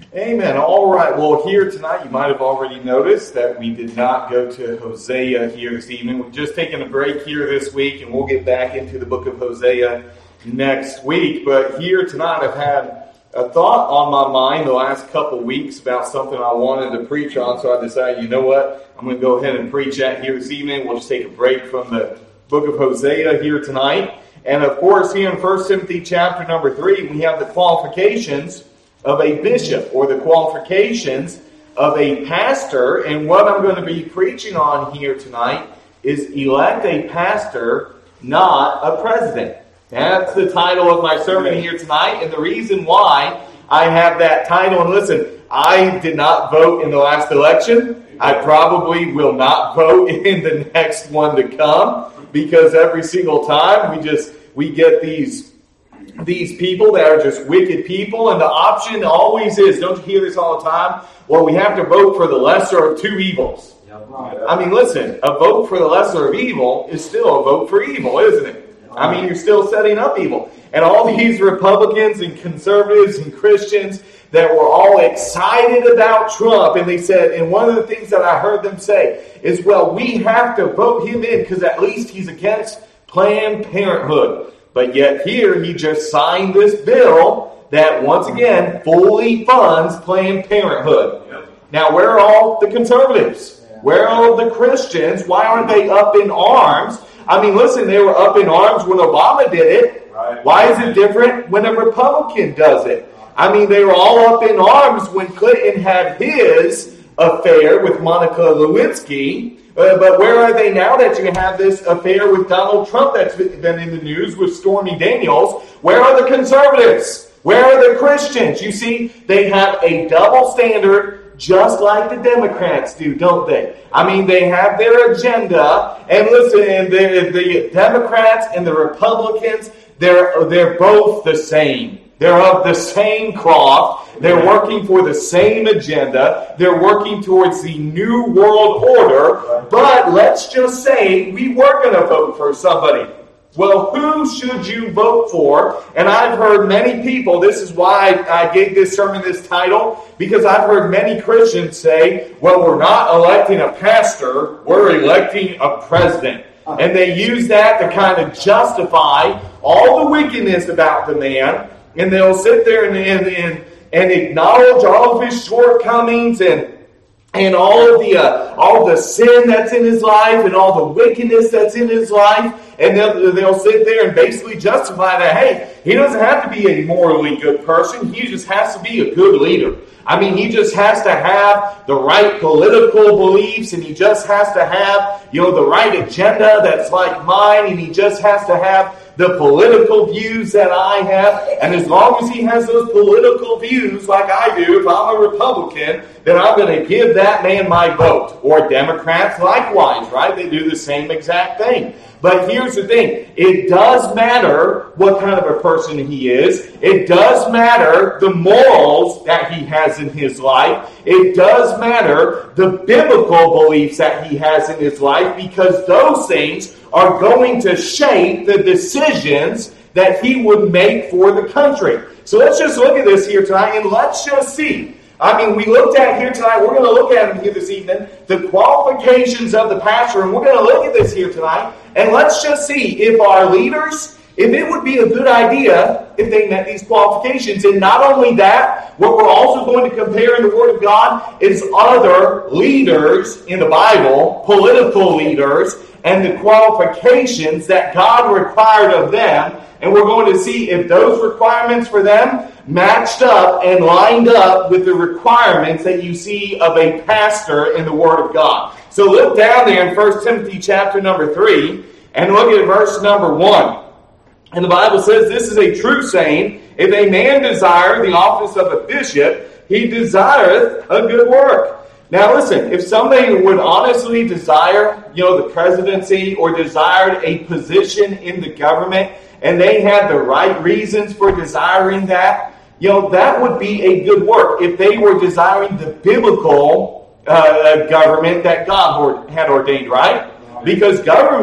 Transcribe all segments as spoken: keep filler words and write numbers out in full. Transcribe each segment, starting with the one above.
Amen. All right. Well, here tonight, you might have already noticed that we did not go to Hosea here this evening. We're just taking a break here this week, and we'll get back into the book of Hosea next week. But here tonight, I've had a thought on my mind the last couple weeks about something I wanted to preach on, so I decided, you know what? I'm going to go ahead and preach that here this evening. We'll just take a break from the book of Hosea here tonight. And of course, here in First Timothy chapter number three, we have the qualifications of a bishop, or the qualifications of a pastor. And what I'm going to be preaching on here tonight is elect a pastor, not a president. That's the title of my sermon here tonight. And the reason why I have that title, and listen, I did not vote in the last election. I probably will not vote in the next one to come, because every single time we just, we get these These people that are just wicked people, and the option always is, don't you hear this all the time? Well, we have to vote for the lesser of two evils. I mean, listen, a vote for the lesser of evil is still a vote for evil, isn't it? I mean, you're still setting up evil. And all these Republicans and conservatives and Christians that were all excited about Trump, and they said, and one of the things that I heard them say is, well, we have to vote him in because at least he's against Planned Parenthood. But yet here, he just signed this bill that, once again, fully funds Planned Parenthood. Yep. Now, where are all the conservatives? Yeah. Where are all the Christians? Why aren't they up in arms? I mean, listen, they were up in arms when Obama did it. Right. Why is it different when a Republican does it? I mean, they were all up in arms when Clinton had his affair with Monica Lewinsky. Uh, but where are they now that you have this affair with Donald Trump that's been in the news with Stormy Daniels? Where are the conservatives? Where are the Christians? You see, they have a double standard just like the Democrats do, don't they? I mean, they have their agenda. And listen, the, the Democrats and the Republicans, they're, they're both the same. They're of the same cloth. They're working for the same agenda. They're working towards the new world order. But let's just say we were going to vote for somebody. Well, who should you vote for? And I've heard many people, this is why I gave this sermon this title, because I've heard many Christians say, well, we're not electing a pastor, we're electing a president. And they use that to kind of justify all the wickedness about the man. And they'll sit there and, and, and, and acknowledge all of his shortcomings and and all of the uh, all the sin that's in his life and all the wickedness that's in his life. And they'll, they'll sit there and basically justify that, hey, he doesn't have to be a morally good person. He just has to be a good leader. I mean, he just has to have the right political beliefs, and he just has to have, you know, the right agenda that's like mine, and he just has to have the political views that I have. And as long as he has those political views like I do, if I'm a Republican, then I'm going to give that man my vote. Or Democrats likewise, right? They do the same exact thing. But here's the thing. It does matter what kind of a person he is. It does matter the morals that he has in his life. It does matter the biblical beliefs that he has in his life, because those things are going to shape the decisions that he would make for the country. So let's just look at this here tonight, and let's just see. I mean, we looked at here tonight, we're going to look at them here this evening, the qualifications of the pastor, and we're going to look at this here tonight, and let's just see if our leaders, if it would be a good idea if they met these qualifications. And not only that, what we're also going to compare in the Word of God is other leaders in the Bible, political leaders, and the qualifications that God required of them. And we're going to see if those requirements for them matched up and lined up with the requirements that you see of a pastor in the Word of God. So look down there in First Timothy chapter number three and look at verse number one. And the Bible says, this is a true saying, if a man desire the office of a bishop, he desireth a good work. Now listen, if somebody would honestly desire, you know, the presidency or desired a position in the government, and they had the right reasons for desiring that, you know, that would be a good work if they were desiring the biblical uh, government that God had ordained, right? Because government,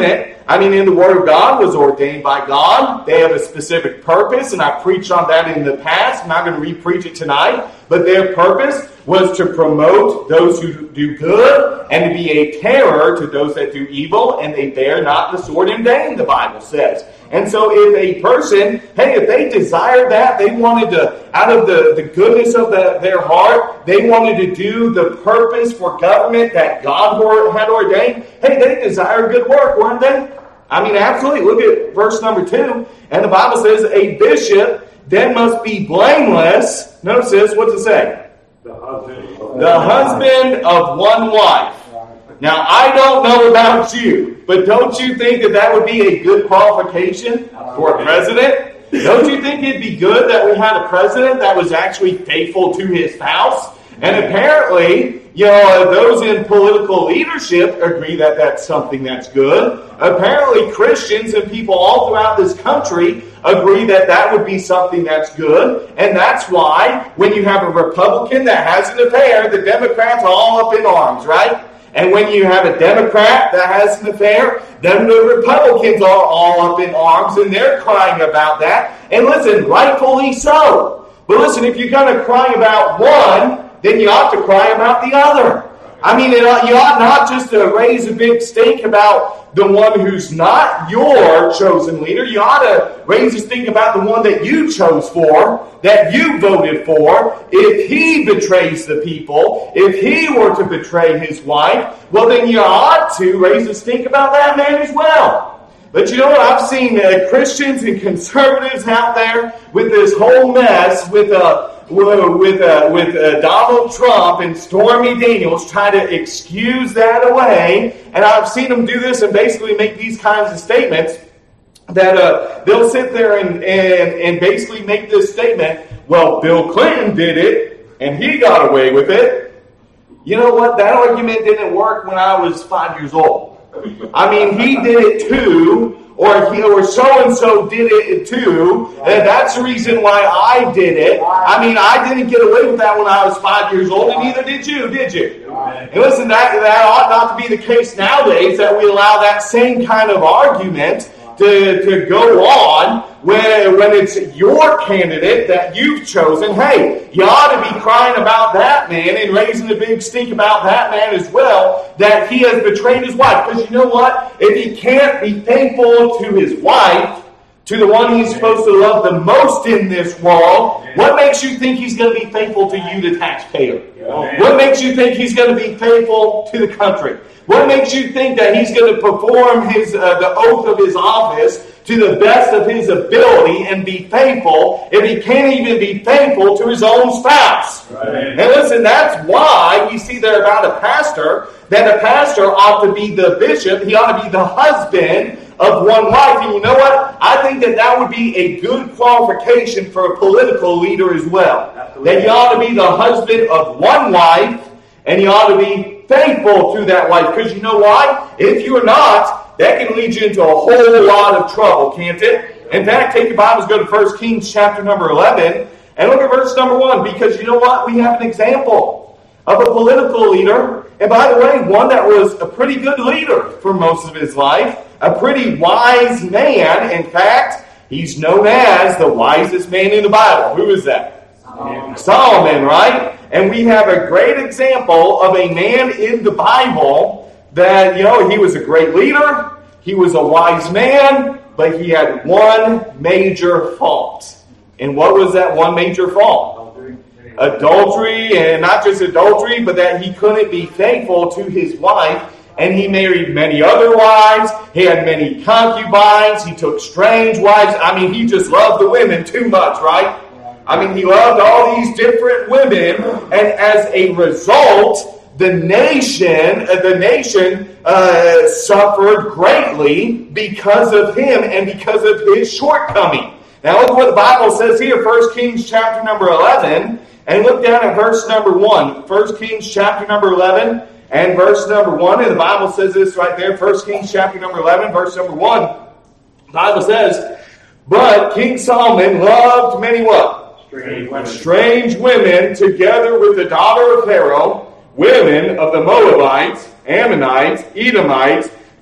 I mean, in the Word of God was ordained by God. They have a specific purpose, and I preached on that in the past. I'm not going to re-preach it tonight. But their purpose was to promote those who do good and to be a terror to those that do evil, and they bear not the sword in vain, the Bible says. And so if a person, hey, if they desired that, they wanted to, out of the, the goodness of the, their heart, they wanted to do the purpose for government that God had ordained, hey, they desire good work, weren't they? I mean, absolutely. Look at verse number two. And the Bible says, a bishop then must be blameless. Notice this. What's it say? The husband. The husband of one wife. Now, I don't know about you, but don't you think that that would be a good qualification for a president? Don't you think it'd be good that we had a president that was actually faithful to his spouse? And apparently, you know, those in political leadership agree that that's something that's good. Apparently, Christians and people all throughout this country agree that that would be something that's good. And that's why when you have a Republican that has an affair, the Democrats are all up in arms, right? And when you have a Democrat that has an affair, then the Republicans are all up in arms and they're crying about that. And listen, rightfully so. But listen, if you're going to cry about one, then you ought to cry about the other. I mean, it, you ought not just to raise a big stink about the one who's not your chosen leader. You ought to raise a stink about the one that you chose for, that you voted for. If he betrays the people, if he were to betray his wife, well, then you ought to raise a stink about that man as well. But you know what? I've seen uh, Christians and conservatives out there with this whole mess with a uh, with uh, with uh, Donald Trump and Stormy Daniels try to excuse that away. And I've seen them do this and basically make these kinds of statements that uh, they'll sit there and, and, and basically make this statement, well, Bill Clinton did it and he got away with it. You know what? That argument didn't work when I was five years old. I mean, he did it too. Or he, or so-and-so did it too, and that's the reason why I did it. I mean, I didn't get away with that when I was five years old, and neither did you, did you? And listen, that, that ought not to be the case nowadays, that we allow that same kind of argument to, to go on when, when it's your candidate that you've chosen. Hey, you ought to be crying about that man and raising a big stink about that man as well, that he has betrayed his wife. Because you know what? If he can't be faithful to his wife, to the one he's supposed to love the most in this world, what makes you think he's going to be faithful to you, the taxpayer? What makes you think he's going to be faithful to the country? What makes you think that he's going to perform his uh, the oath of his office to the best of his ability and be faithful if he can't even be faithful to his own spouse? Right. And listen, that's why we see there about a pastor, that a pastor ought to be the bishop. He ought to be the husband of one wife. And you know what? I think that that would be a good qualification for a political leader as well. Absolutely. That he ought to be the husband of one wife, and he ought to be faithful to that wife. Because you know why? If you're not, that can lead you into a whole lot of trouble, can't it? In fact, take your Bibles, go to First Kings chapter number eleven, and look at verse number one. Because you know what? We have an example of a political leader. And by the way, one that was a pretty good leader for most of his life. A pretty wise man. In fact, he's known as the wisest man in the Bible. Who is that? Solomon, Solomon, right? And we have a great example of a man in the Bible that, you know, he was a great leader, he was a wise man, but he had one major fault. And what was that one major fault? Adultery. Adultery, and not just adultery, but that he couldn't be faithful to his wife. And he married many other wives. He had many concubines. He took strange wives. I mean, he just loved the women too much, right? I mean, he loved all these different women, and as a result, the nation, uh, the nation uh, suffered greatly because of him and because of his shortcoming. Now, look what the Bible says here, First Kings chapter number eleven, and look down at verse number one. First Kings chapter number eleven and verse number one, and the Bible says this right there, First Kings chapter number eleven, verse number one. The Bible says, but King Solomon loved many what? Strange women. Strange women, together with the daughter of Pharaoh, women of the Moabites, Ammonites, Edomites,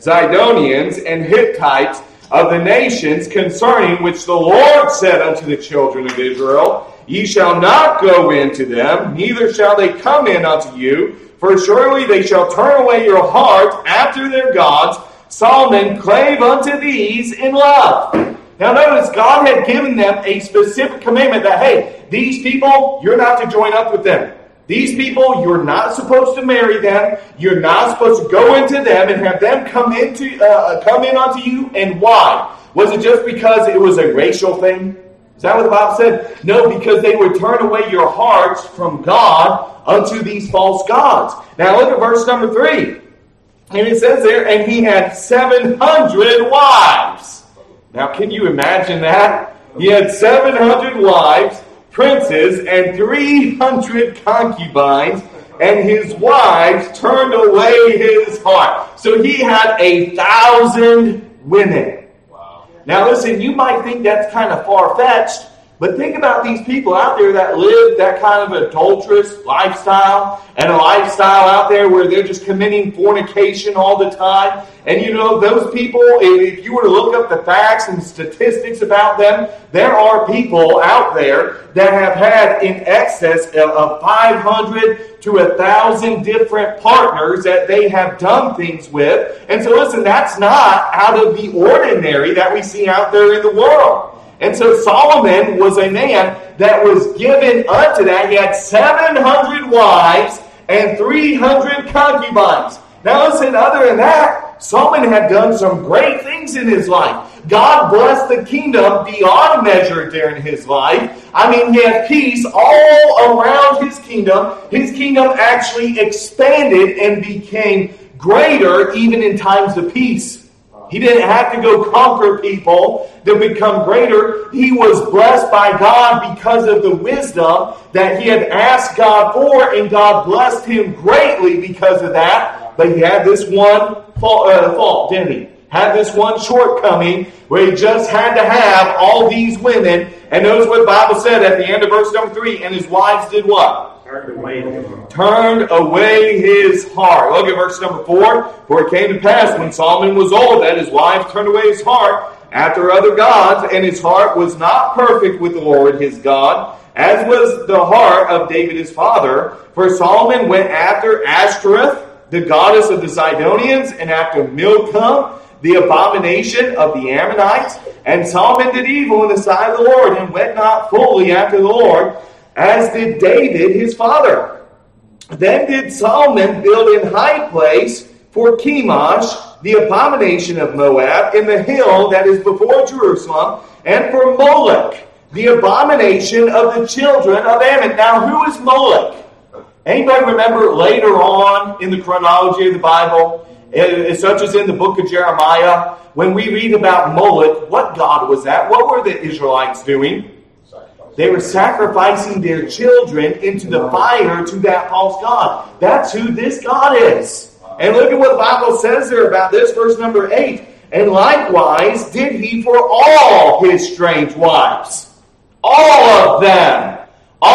Zidonians, and Hittites of the nations, concerning which the Lord said unto the children of Israel, Ye shall not go into them, neither shall they come in unto you, for surely they shall turn away your heart after their gods. Solomon clave unto these in love. Now notice, God had given them a specific commandment that, hey, these people, you're not to join up with them. These people, you're not supposed to marry them. You're not supposed to go into them and have them come into uh, come in unto you. And why? Was it just because it was a racial thing? Is that what the Bible said? No, because they would turn away your hearts from God unto these false gods. Now look at verse number three. And it says there, and he had seven hundred wives. Now can you imagine that? He had seven hundred wives, princes, and three hundred concubines, and his wives turned away his heart. So he had a thousand women. Wow. Now listen, you might think that's kind of far-fetched, but think about these people out there that live that kind of adulterous lifestyle, and a lifestyle out there where they're just committing fornication all the time. And you know, those people, if you were to look up the facts and statistics about them, there are people out there that have had in excess of five hundred to one thousand different partners that they have done things with. And so listen, that's not out of the ordinary that we see out there in the world. And so Solomon was a man that was given unto that. He had seven hundred wives and three hundred concubines. Now listen, other than that, Solomon had done some great things in his life. God blessed the kingdom beyond measure during his life. I mean, he had peace all around his kingdom. His kingdom actually expanded and became greater even in times of peace. He didn't have to go conquer people to become greater. He was blessed by God because of the wisdom that he had asked God for, and God blessed him greatly because of that. But he had this one fault, uh, fault, didn't he? Had this one shortcoming where he just had to have all these women. And notice what the Bible said at the end of verse number three. And his wives did what? Turned away his heart. Turned away his heart. Look at verse number four. For it came to pass when Solomon was old that his wives turned away his heart after other gods, and his heart was not perfect with the Lord his God, as was the heart of David his father. For Solomon went after Ashtoreth, the goddess of the Zidonians, and after Milcom, the abomination of the Ammonites. And Solomon did evil in the sight of the Lord, and went not fully after the Lord, as did David his father. Then did Solomon build an high place for Chemosh, the abomination of Moab, in the hill that is before Jerusalem, and for Molech, the abomination of the children of Ammon. Now, who is Molech? Anybody remember later on in the chronology of the Bible, such as in the book of Jeremiah, when we read about Molech, what god was that? What were the Israelites doing? They were sacrificing their children into the fire to that false god. That's who this God is. And look at what the Bible says there about this, verse number eight. And likewise did he for all his strange wives. All of them.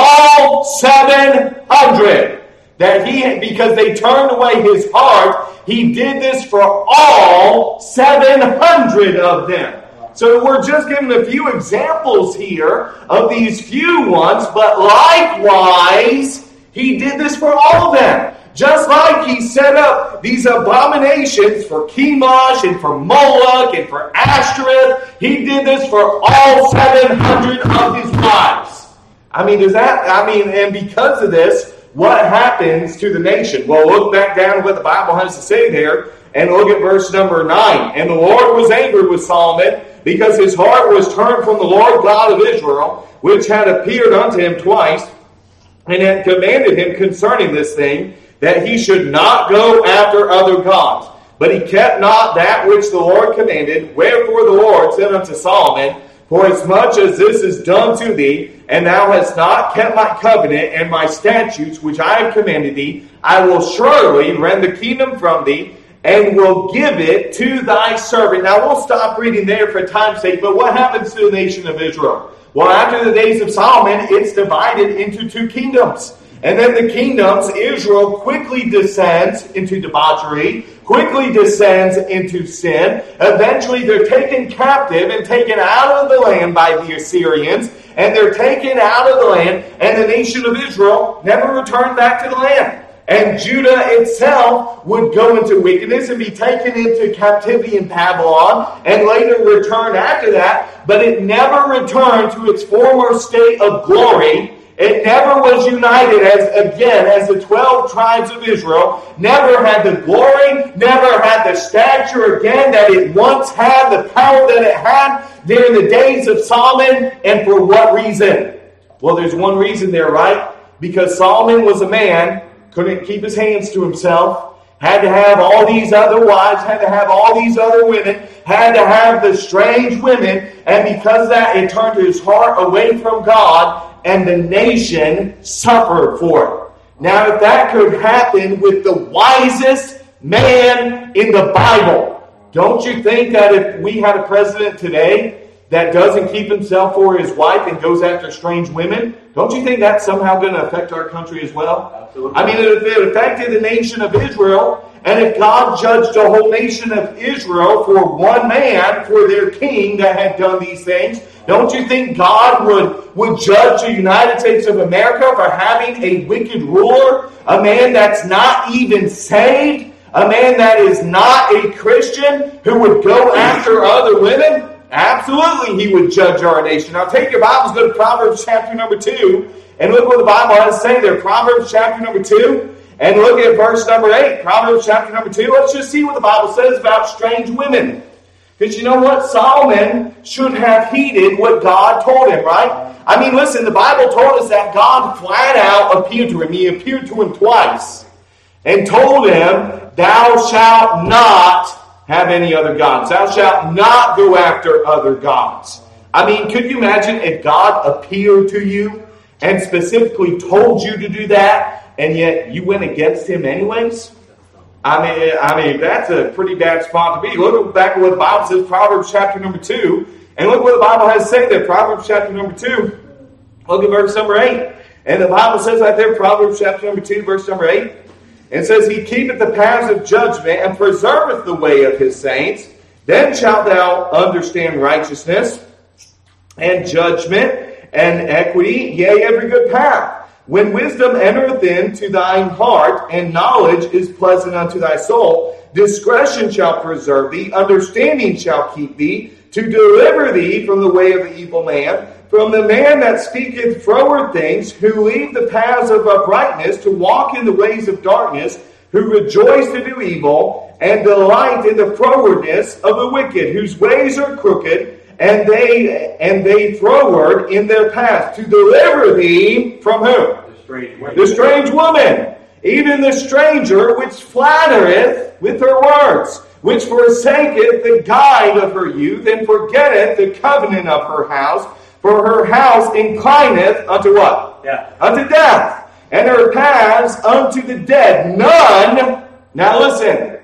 All seven hundred. That he, because they turned away his heart, he did this for all seven hundred of them. So we're just giving a few examples here of these few ones, but likewise, he did this for all of them. Just like he set up these abominations for Chemosh and for Moloch and for Ashtoreth, he did this for all seven hundred of his wives. I mean, does that, I mean, and because of this, what happens to the nation? Well, look back down to what the Bible has to say there, and look at verse number nine. And the Lord was angry with Solomon, because his heart was turned from the Lord God of Israel, which had appeared unto him twice, and had commanded him concerning this thing, that he should not go after other gods. But he kept not that which the Lord commanded. Wherefore the Lord said unto Solomon, Forasmuch as this is done to thee, and thou hast not kept my covenant and my statutes which I have commanded thee, I will surely rend the kingdom from thee, and will give it to thy servant. Now we'll stop reading there for time's sake, but what happens to the nation of Israel? Well, after the days of Solomon, it's divided into two kingdoms. And then the kingdoms, Israel quickly descends into debauchery, quickly descends into sin. Eventually they're taken captive and taken out of the land by the Assyrians. And they're taken out of the land, and the nation of Israel never returned back to the land. And Judah itself would go into wickedness and be taken into captivity in Babylon and later return after that. But it never returned to its former state of glory. It never was united as again as the twelve tribes of Israel. Never had the glory, never had the stature again that it once had, the power that it had during the days of Solomon. And for what reason? Well, there's one reason there, right? Because Solomon was a man, couldn't keep his hands to himself, had to have all these other wives, had to have all these other women, had to have the strange women, and because of that, it turned his heart away from God, and the nation suffered for it. Now, if that could happen with the wisest man in the Bible, don't you think that if we had a president today that doesn't keep himself for his wife and goes after strange women, don't you think that's somehow going to affect our country as well? Absolutely. I mean, if it affected the nation of Israel, and if God judged the whole nation of Israel for one man, for their king that had done these things, don't you think God would, would judge the United States of America for having a wicked ruler, a man that's not even saved, a man that is not a Christian, who would go after other women? Absolutely, he would judge our nation. Now take your Bibles, go to Proverbs chapter number two, and look what the Bible has to say there. Proverbs chapter number two, and look at verse number eight. Proverbs chapter number two. Let's just see what the Bible says about strange women. Because you know what? Solomon should have heeded what God told him, right? I mean, listen, the Bible told us that God flat out appeared to him. He appeared to him twice and told him, thou shalt not have any other gods. Thou shalt not go after other gods. I mean, could you imagine if God appeared to you and specifically told you to do that, and yet you went against him anyways? I mean, I mean that's a pretty bad spot to be. Look back at what the Bible says, Proverbs chapter number two, and look what the Bible has to say there. Proverbs chapter number two. Look at verse number eight. And the Bible says right there, Proverbs chapter number two, verse number eight. And says, he keepeth the paths of judgment and preserveth the way of his saints. Then shalt thou understand righteousness and judgment and equity, yea, every good path. When wisdom entereth into thine heart, and knowledge is pleasant unto thy soul, discretion shall preserve thee, understanding shall keep thee, to deliver thee from the way of the evil man, from the man that speaketh froward things, who leave the paths of uprightness, to walk in the ways of darkness, who rejoice to do evil, and delight in the frowardness of the wicked, whose ways are crooked, and they and they froward in their path, to deliver thee from whom? The strange woman. The strange woman, even the stranger which flattereth with her words, which forsaketh the guide of her youth, and forgetteth the covenant of her house. For her house inclineth unto what? Yeah. Unto death. And her paths unto the dead. None. Now listen.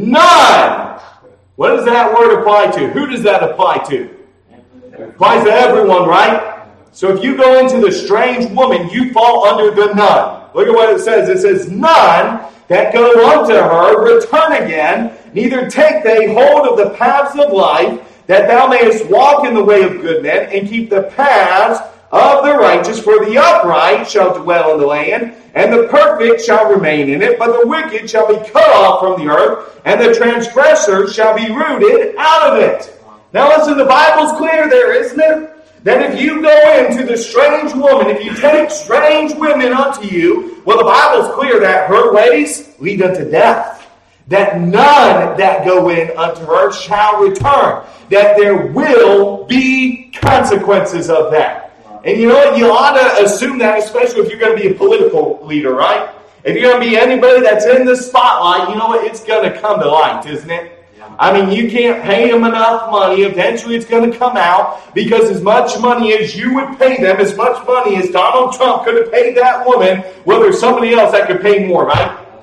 None. What does that word apply to? Who does that apply to? It applies to everyone, right? So if you go into the strange woman, you fall under the none. Look at what it says. It says, none that go unto her return again, neither take they hold of the paths of life, that thou mayest walk in the way of good men, and keep the paths of the righteous. For the upright shall dwell in the land, and the perfect shall remain in it. But the wicked shall be cut off from the earth, and the transgressor shall be rooted out of it. Now listen, the Bible's clear there, isn't it? That if you go into the strange woman, if you take strange women unto you, well, the Bible's clear that her ways lead unto death. That none that go in unto her shall return. That there will be consequences of that. And you know what? You ought to assume that, especially if you're going to be a political leader, right? If you're going to be anybody that's in the spotlight, you know what? It's going to come to light, isn't it? I mean, you can't pay them enough money. Eventually it's going to come out, because as much money as you would pay them, as much money as Donald Trump could have paid that woman, well, there's somebody else that could pay more, right?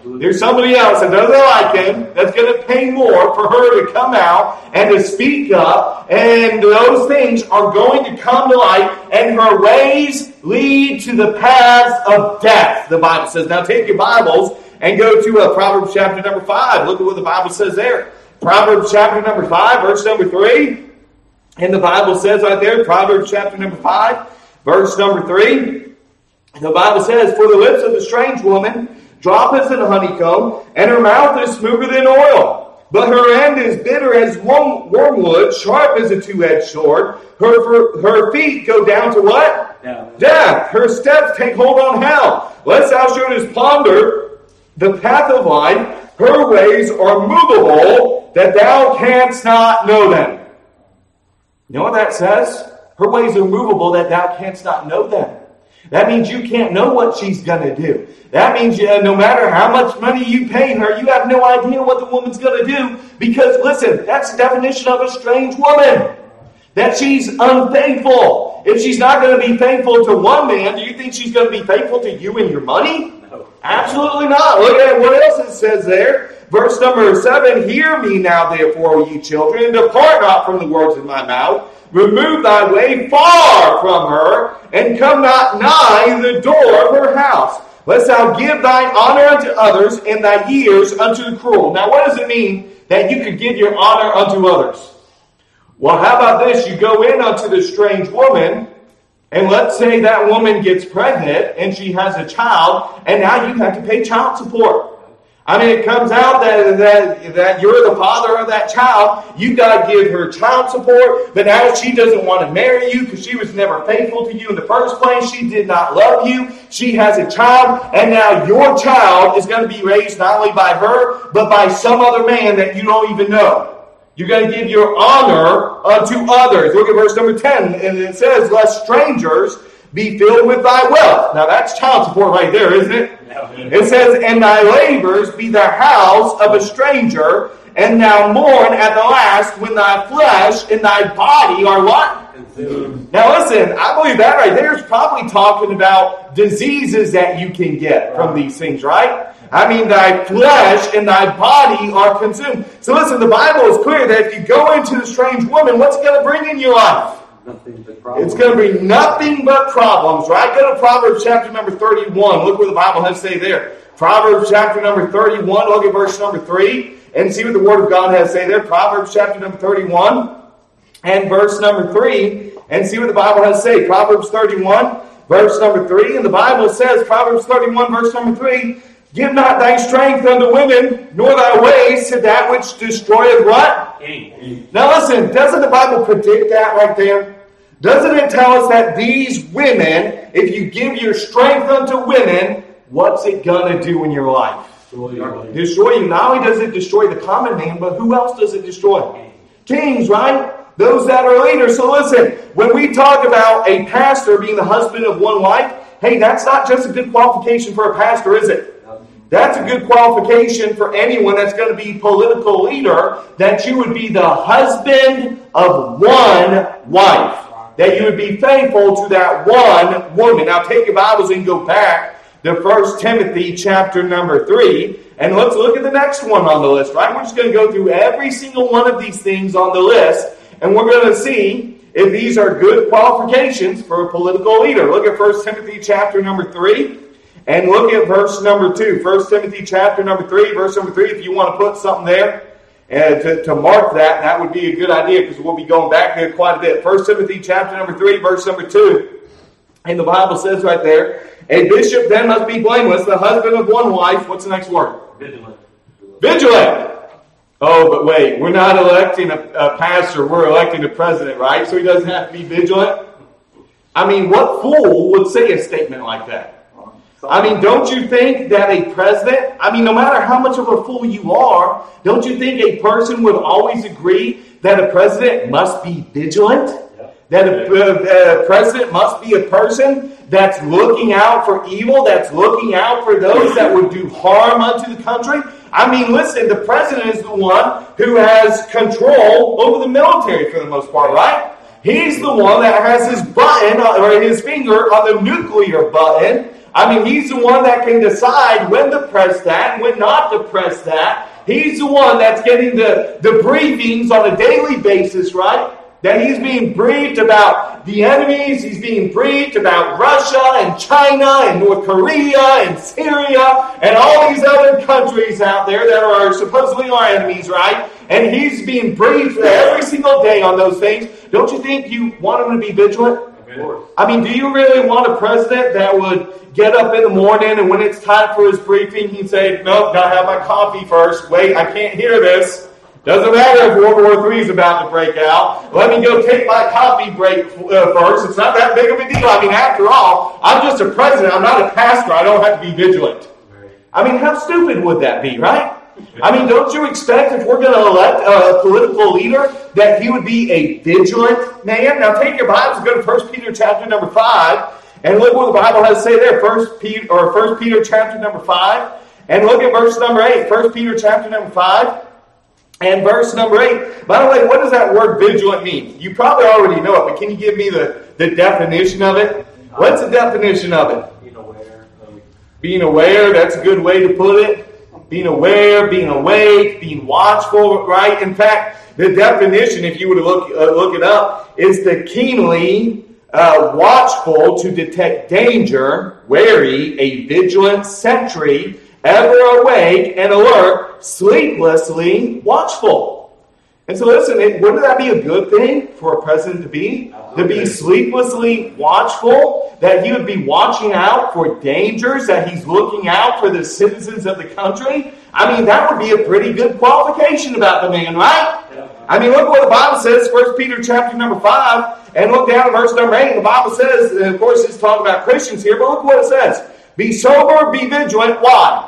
There's somebody else that doesn't like him that's going to pay more for her to come out and to speak up, and those things are going to come to light, and her ways lead to the paths of death, the Bible says. Now take your Bibles and go to uh, Proverbs chapter number five. Look at what the Bible says there. Proverbs chapter number five, verse number three. And the Bible says right there, Proverbs chapter number five, verse number three. The Bible says, for the lips of the strange woman droppeth in a honeycomb, and her mouth is smoother than oil. But her end is bitter as worm, wormwood, sharp as a two-edged sword. Her, her, her feet go down to what? Yeah. Death. Her steps take hold on hell. Lest thou shouldest ponder the path of life, her ways are movable, that thou canst not know them. You know what that says? Her ways are movable, that thou canst not know them. That means you can't know what she's going to do. That means uh, no matter how much money you pay her, you have no idea what the woman's going to do. Because, listen, that's the definition of a strange woman. That she's unfaithful. If she's not going to be faithful to one man, do you think she's going to be faithful to you and your money? No. Absolutely not. Look at what else it says there. Verse number seven, hear me now, therefore, O ye children, and depart not from the words of my mouth. Remove thy way far from her, and come not nigh the door of her house. Lest thou give thine honor unto others, and thy years unto the cruel. Now, what does it mean that you could give your honor unto others? Well, how about this? You go in unto the strange woman, and let's say that woman gets pregnant, and she has a child, and now you have to pay child support. I mean, it comes out that, that, that you're the father of that child. You've got to give her child support. But now she doesn't want to marry you because she was never faithful to you in the first place. She did not love you. She has a child. And now your child is going to be raised not only by her, but by some other man that you don't even know. You're going to give your honor unto others. Look at verse number ten. And it says, lest strangers be filled with thy wealth. Now that's child support right there, isn't it? It says, and thy labors be the house of a stranger, and thou mourn at the last when thy flesh and thy body are what? Consumed. Now listen, I believe that right there is probably talking about diseases that you can get from these things, right? I mean, thy flesh and thy body are consumed. So listen, the Bible is clear that if you go into the strange woman, what's it going to bring in your life? Nothing but problems. It's going to be nothing but problems, right? Go to Proverbs chapter number thirty-one. Look what the Bible has to say there. Proverbs chapter number thirty-one. Look at verse number three. And see what the Word of God has to say there. Proverbs chapter number thirty-one. And verse number three. And see what the Bible has to say. Proverbs thirty-one. Verse number three. And the Bible says, Proverbs thirty-one, verse number three. Give not thy strength unto women, nor thy ways to that which destroyeth what? Now listen, doesn't the Bible predict that right there? Doesn't it tell us that these women, if you give your strength unto women, what's it going to do in your life? Destroy you. Destroy you. Not only does it destroy the common man, but who else does it destroy? Kings, right? Those that are leaders. So listen, when we talk about a pastor being the husband of one wife, hey, that's not just a good qualification for a pastor, is it? That's a good qualification for anyone that's going to be political leader, that you would be the husband of one wife. That you would be faithful to that one woman. Now take your Bibles and go back to First Timothy chapter number three. And let's look at the next one on the list, right? We're just going to go through every single one of these things on the list. And we're going to see if these are good qualifications for a political leader. Look at First Timothy chapter number three. And look at verse number two. First Timothy chapter number three, verse number three. If you want to put something there. And to, to mark that, that would be a good idea because we'll be going back there quite a bit. First Timothy chapter number three, verse number two. And the Bible says right there, a bishop then must be blameless, the husband of one wife. What's the next word? Vigilant. Vigilant. Oh, but wait, we're not electing a, a pastor, we're electing a president, right? So he doesn't have to be vigilant. I mean, what fool would say a statement like that? I mean, don't you think that a president, I mean, no matter how much of a fool you are, don't you think a person would always agree that a president must be vigilant? Yeah. That a, a president must be a person that's looking out for evil, that's looking out for those that would do harm unto the country? I mean, listen, the president is the one who has control over the military for the most part, right? He's the one that has his button, or his finger on the nuclear button I mean, he's the one that can decide when to press that and when not to press that. He's the one that's getting the, the briefings on a daily basis, right? That he's being briefed about the enemies. He's being briefed about Russia and China and North Korea and Syria and all these other countries out there that are supposedly our enemies, right? And he's being briefed every single day on those things. Don't you think you want him to be vigilant? I mean, do you really want a president that would get up in the morning and when it's time for his briefing, he'd say, nope, gotta have my coffee first. Wait, I can't hear this. Doesn't matter if World War Three is about to break out. Let me go take my coffee break uh, first. It's not that big of a deal. I mean, after all, I'm just a president. I'm not a pastor. I don't have to be vigilant. I mean, how stupid would that be, right? I mean, don't you expect if we're going to elect a political leader that he would be a vigilant man? Now take your Bibles, go to First Peter chapter number five, and look what the Bible has to say there. First Peter, or First Peter chapter number five, and look at verse number eight. First Peter chapter number five. And verse number eight. By the way, what does that word vigilant mean? You probably already know it, but can you give me the, the definition of it? What's the definition of it? Being aware. Of... Being aware, that's a good way to put it. Being aware, being awake, being watchful, right? In fact, the definition, if you were to look, uh, look it up, is the keenly uh, watchful to detect danger, wary, a vigilant sentry, ever awake and alert, sleeplessly watchful. And so listen, it, wouldn't that be a good thing for a president to be? To be sleeplessly watchful, that he would be watching out for dangers, that he's looking out for the citizens of the country. I mean, that would be a pretty good qualification about the man, right? I mean, look what the Bible says, First Peter chapter number five, and look down at verse number eight. The Bible says, and of course it's talking about Christians here, but look what it says. Be sober, be vigilant. Why?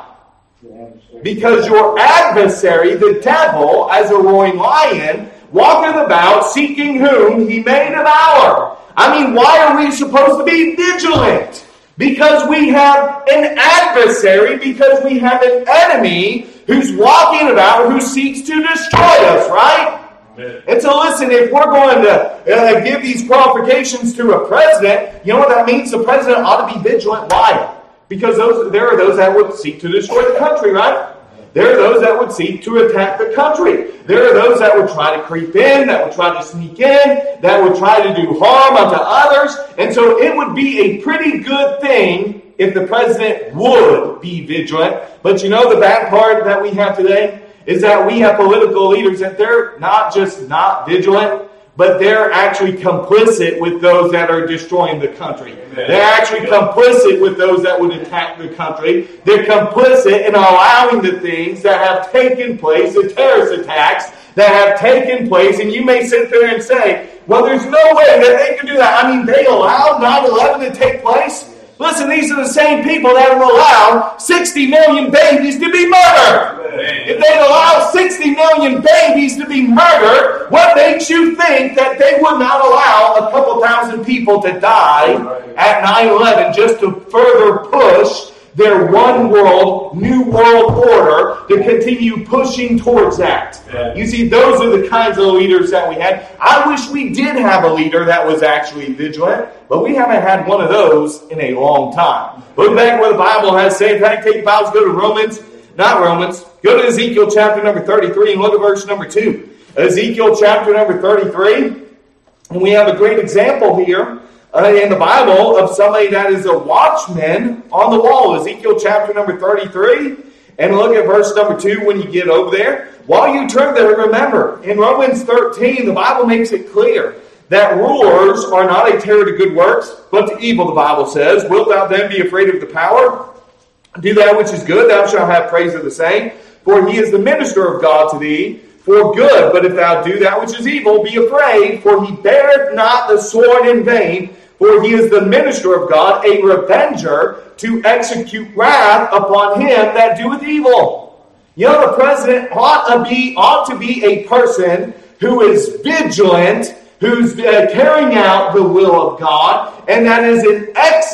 Because your adversary, the devil, as a roaring lion, walketh about, seeking whom he may devour. I mean, why are we supposed to be vigilant? Because we have an adversary, because we have an enemy who's walking about, who seeks to destroy us, right? Amen. And so listen, if we're going to uh, give these qualifications to a president, you know what that means? The president ought to be vigilant. Why? Because those, there are those that would seek to destroy the country, right? There are those that would seek to attack the country. There are those that would try to creep in, that would try to sneak in, that would try to do harm unto others. And so it would be a pretty good thing if the president would be vigilant. But you know the bad part that we have today is that we have political leaders that they're not just not vigilant, but they're actually complicit with those that are destroying the country. Amen. They're actually complicit with those that would attack the country. They're complicit in allowing the things that have taken place, the terrorist attacks that have taken place. And you may sit there and say, well, there's no way that they could do that. I mean, they allowed nine eleven to take place. Listen, these are the same people that have allowed sixty million babies to be murdered. If they allow sixty million babies to be murdered, what makes you think that they would not allow a couple thousand people to die at nine eleven just to further push their one world, new world order to continue pushing towards that? Yeah. You see, those are the kinds of leaders that we had. I wish we did have a leader that was actually vigilant, but we haven't had one of those in a long time. Look back where the Bible has said, in fact, take your Bibles, go to Romans, not Romans, go to Ezekiel chapter number thirty-three and look at verse number two. Ezekiel chapter number thirty-three, and we have a great example here Uh, in the Bible of somebody that is a watchman on the wall. Ezekiel chapter number thirty-three. And look at verse number two when you get over there. While you turn there, remember, in Romans thirteen, the Bible makes it clear that rulers are not a terror to good works, but to evil, the Bible says. Wilt thou then be afraid of the power? Do that which is good, thou shalt have praise of the same. For he is the minister of God to thee, for good. But if thou do that which is evil, be afraid, for he beareth not the sword in vain. For he is the minister of God, a revenger, to execute wrath upon him that doeth evil. You know, the president ought to be, ought to be a person who is vigilant, who's uh, carrying out the will of God, and that is an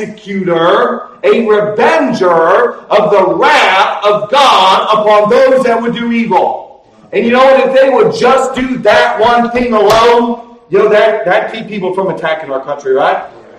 executor, a revenger of the wrath of God upon those that would do evil. And you know what? If they would just do that one thing alone, you know, that that keep people from attacking our country, right?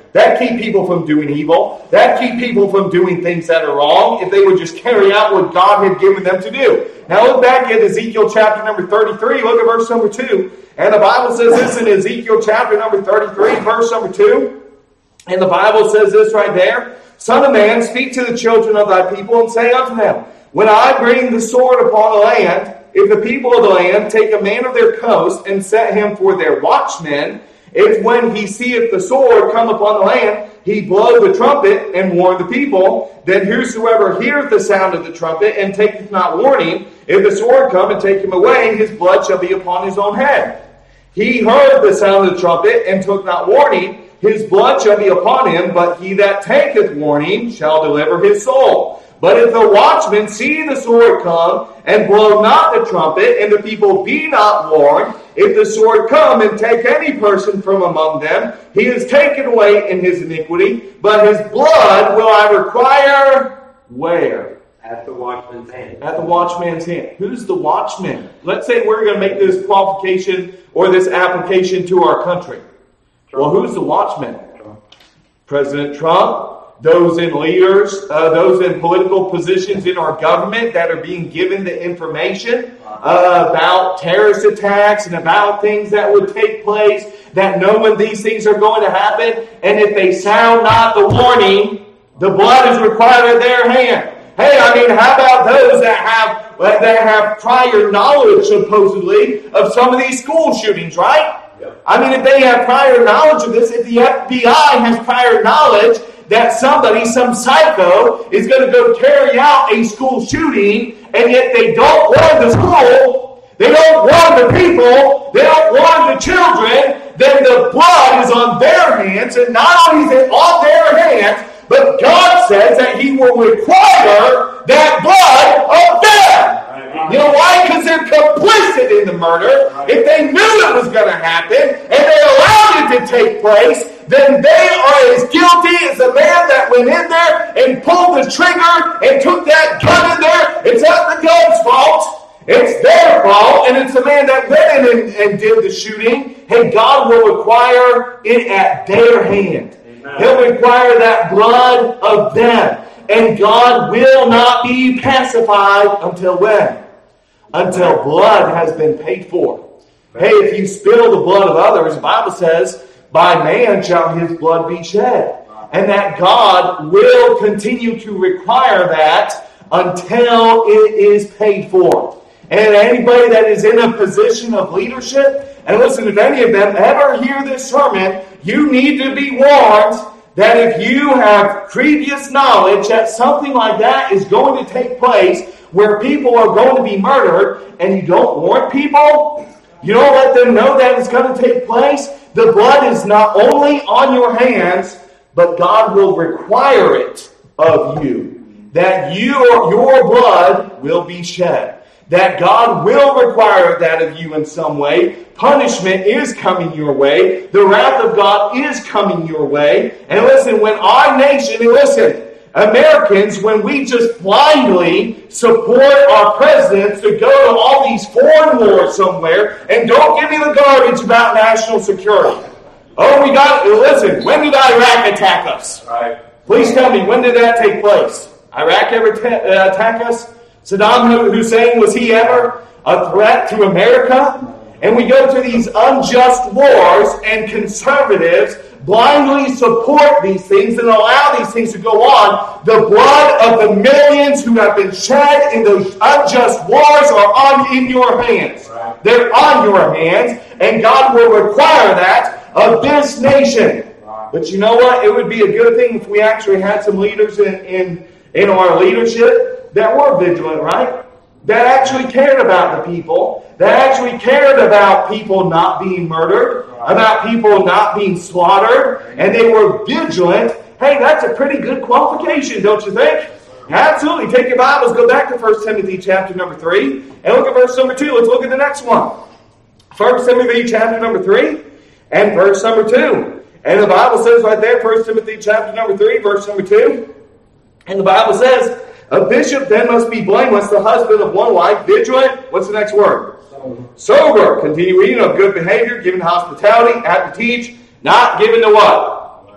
That keep people from doing evil. That keep people from doing things that are wrong if they would just carry out what God had given them to do. Now look back at Ezekiel chapter number thirty-three. Look at verse number two. And the Bible says this in Ezekiel chapter number thirty-three, verse number two. And the Bible says this right there. Son of man, speak to the children of thy people and say unto them, when I bring the sword upon the land, if the people of the land take a man of their coast and set him for their watchmen, if when he seeth the sword come upon the land, he blow the trumpet and warn the people, then whosoever heareth the sound of the trumpet and taketh not warning, if the sword come and take him away, his blood shall be upon his own head. He heard the sound of the trumpet and took not warning, his blood shall be upon him, but he that taketh warning shall deliver his soul. But if the watchman see the sword come, and blow not the trumpet, and the people be not warned, if the sword come and take any person from among them, he is taken away in his iniquity, but his blood will I require where? At the watchman's hand. At the watchman's hand. Who's the watchman? Let's say we're going to make this qualification or this application to our country. Trump. Well, who's the watchman? Trump. President Trump. Those in leaders, uh, those in political positions in our government that are being given the information uh, about terrorist attacks and about things that would take place, that know when these things are going to happen, and if they sound not the warning, the blood is required at their hand. Hey, I mean, how about those that have that have prior knowledge, supposedly, of some of these school shootings, right? Yep. I mean, if they have prior knowledge of this, if the F B I has prior knowledge that somebody, some psycho, is going to go carry out a school shooting, and yet they don't warn the school, they don't warn the people, they don't warn the children, then the blood is on their hands, and not only is it on their hands, but God says that He will require that blood of them. You know why? Because they're complicit in the murder. If they knew it was going to happen, and they allowed it to take place, then they are as guilty as the man that went in there and pulled the trigger and took that gun in there. It's not the gun's fault. It's their fault. And it's the man that went in and, and did the shooting. Hey, God will require it at their hand. Amen. He'll require that blood of them. And God will not be pacified until when? Until blood has been paid for. Hey, if you spill the blood of others, the Bible says, by man shall his blood be shed. And that God will continue to require that until it is paid for. And anybody that is in a position of leadership, and listen, if any of them ever hear this sermon, you need to be warned that if you have previous knowledge that something like that is going to take place, where people are going to be murdered, and you don't warn people, you don't let them know that it's going to take place, the blood is not only on your hands, but God will require it of you. That you, your blood will be shed. That God will require that of you in some way. Punishment is coming your way. The wrath of God is coming your way. And listen, when our nation, and listen, Americans, when we just blindly support our presidents to go to all these foreign wars somewhere, and don't give me the garbage about national security. Oh, we got, listen, when did Iraq attack us? Right. Please tell me, when did that take place? Iraq ever ta- uh, attack us? Saddam Hussein, was he ever a threat to America? And we go to these unjust wars, and conservatives blindly support these things and allow these things to go on. The blood of the millions who have been shed in those unjust wars are on in your hands. Right. They're on your hands, and God will require that of this nation. Right. But you know what? It would be a good thing if we actually had some leaders in, in, in our leadership that were vigilant, right? That actually cared about the people, that actually cared about people not being murdered, about people not being slaughtered, and they were vigilant. Hey, that's a pretty good qualification, don't you think? Absolutely. Take your Bibles, go back to First Timothy chapter number three, and look at verse number two. Let's look at the next one. First Timothy chapter number three, and verse number two. And the Bible says right there, First Timothy chapter number three, verse number two, and the Bible says, a bishop then must be blameless, the husband of one wife, vigilant. What's the next word? Sober. Sober. Continue reading, of good behavior, giving hospitality, apt to teach, not given to what?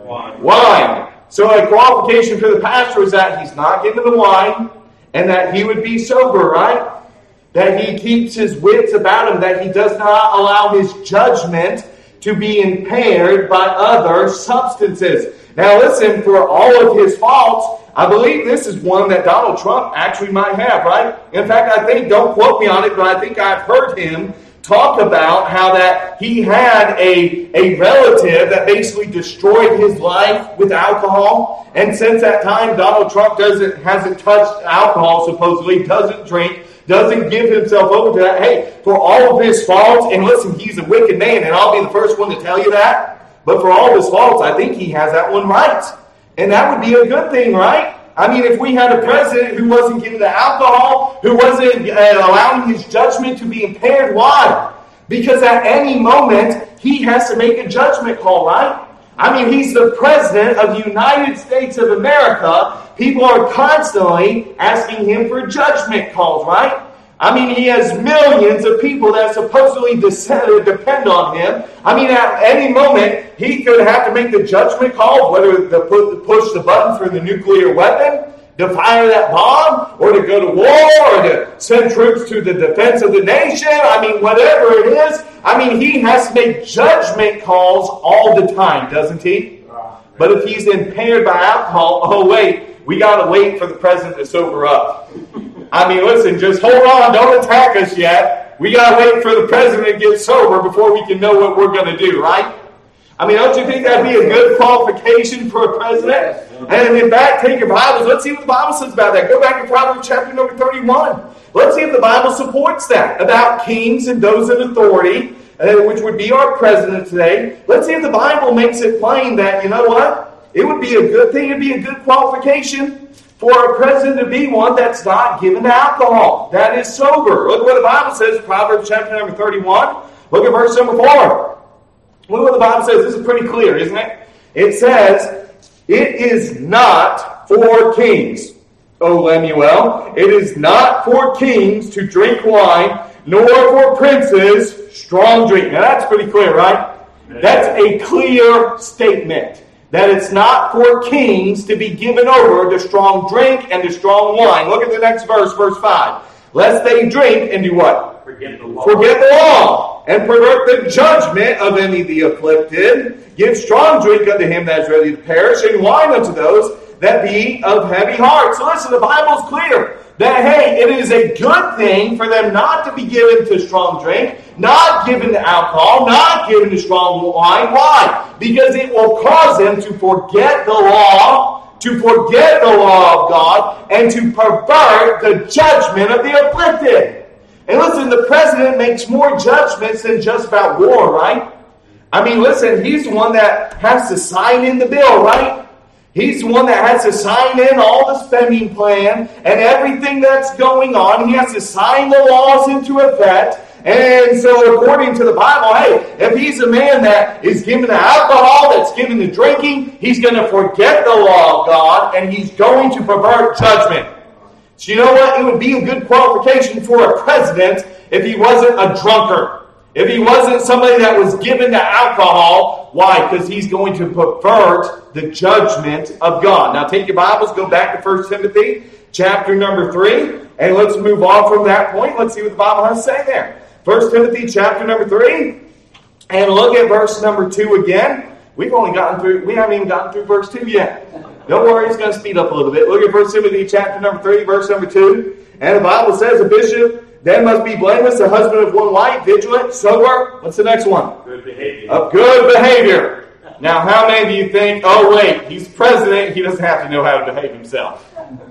Wine. Wine. So a qualification for the pastor is that he's not given the wine and that he would be sober, right? That he keeps his wits about him, that he does not allow his judgment to be impaired by other substances. Now listen, for all of his faults, I believe this is one that Donald Trump actually might have, right? In fact, I think, don't quote me on it, but I think I've heard him talk about how that he had a, a relative that basically destroyed his life with alcohol. And since that time, Donald Trump doesn't hasn't touched alcohol, supposedly, doesn't drink, doesn't give himself over to that. Hey, for all of his faults, and listen, he's a wicked man, and I'll be the first one to tell you that. But for all of his faults, I think he has that one right. And that would be a good thing, right? I mean, if we had a president who wasn't given the alcohol, who wasn't uh, allowing his judgment to be impaired, why? Because at any moment, he has to make a judgment call, right? I mean, he's the president of the United States of America. People are constantly asking him for judgment calls, right? I mean, he has millions of people that supposedly depend on him. I mean, at any moment, he could have to make the judgment call, whether to put, push the button for the nuclear weapon, to fire that bomb, or to go to war, or to send troops to the defense of the nation. I mean, whatever it is. I mean, he has to make judgment calls all the time, doesn't he? But if he's impaired by alcohol, oh wait, we got to wait for the president to sober up. I mean, listen, just hold on. Don't attack us yet. We got to wait for the president to get sober before we can know what we're going to do, right? I mean, don't you think that'd be a good qualification for a president? And in fact, take your Bibles. Let's see what the Bible says about that. Go back to Proverbs chapter number thirty-one. Let's see if the Bible supports that about kings and those in authority, uh, which would be our president today. Let's see if the Bible makes it plain that, you know what? It would be a good thing. It'd be a good qualification for a president to be one that's not given to alcohol, that is sober. Look what the Bible says, Proverbs chapter number thirty-one. Look at verse number four. Look what the Bible says. This is pretty clear, isn't it? It says, it is not for kings, O Lemuel. It is not for kings to drink wine, nor for princes strong drink. Now that's pretty clear, right? That's a clear statement. That it's not for kings to be given over to strong drink and to strong wine. Look at the next verse, verse five. Lest they drink and do what? Forget the law. Forget the law, and pervert the judgment of any of the afflicted. Give strong drink unto him that is ready to perish, and wine unto those that be of heavy heart. So listen, the Bible's clear that, hey, it is a good thing for them not to be given to strong drink, not given to alcohol, not given to strong wine. Why? Because it will cause them to forget the law, to forget the law of God, and to pervert the judgment of the afflicted. And listen, the president makes more judgments than just about war, right? I mean, listen, he's the one that has to sign in the bill, right? He's the one that has to sign in all the spending plan and everything that's going on. He has to sign the laws into effect. And so according to the Bible, hey, if he's a man that is given to alcohol, that's given to drinking, he's going to forget the law of God and he's going to pervert judgment. So you know what? It would be a good qualification for a president if he wasn't a drunkard. If he wasn't somebody that was given to alcohol. Why? Because he's going to pervert the judgment of God. Now take your Bibles, go back to First Timothy chapter number three, and let's move on from that point. Let's see what the Bible has to say there. First Timothy chapter number three, and look at verse number two again. We've only gotten through, we haven't even gotten through verse two yet. Don't worry, it's going to speed up a little bit. Look at First Timothy chapter number three, verse number two. And the Bible says, a bishop then must be blameless, a husband of one wife, vigilant, sober. What's the next one? Good behavior. Of good behavior. Now, how many of you think, oh wait, he's president, he doesn't have to know how to behave himself?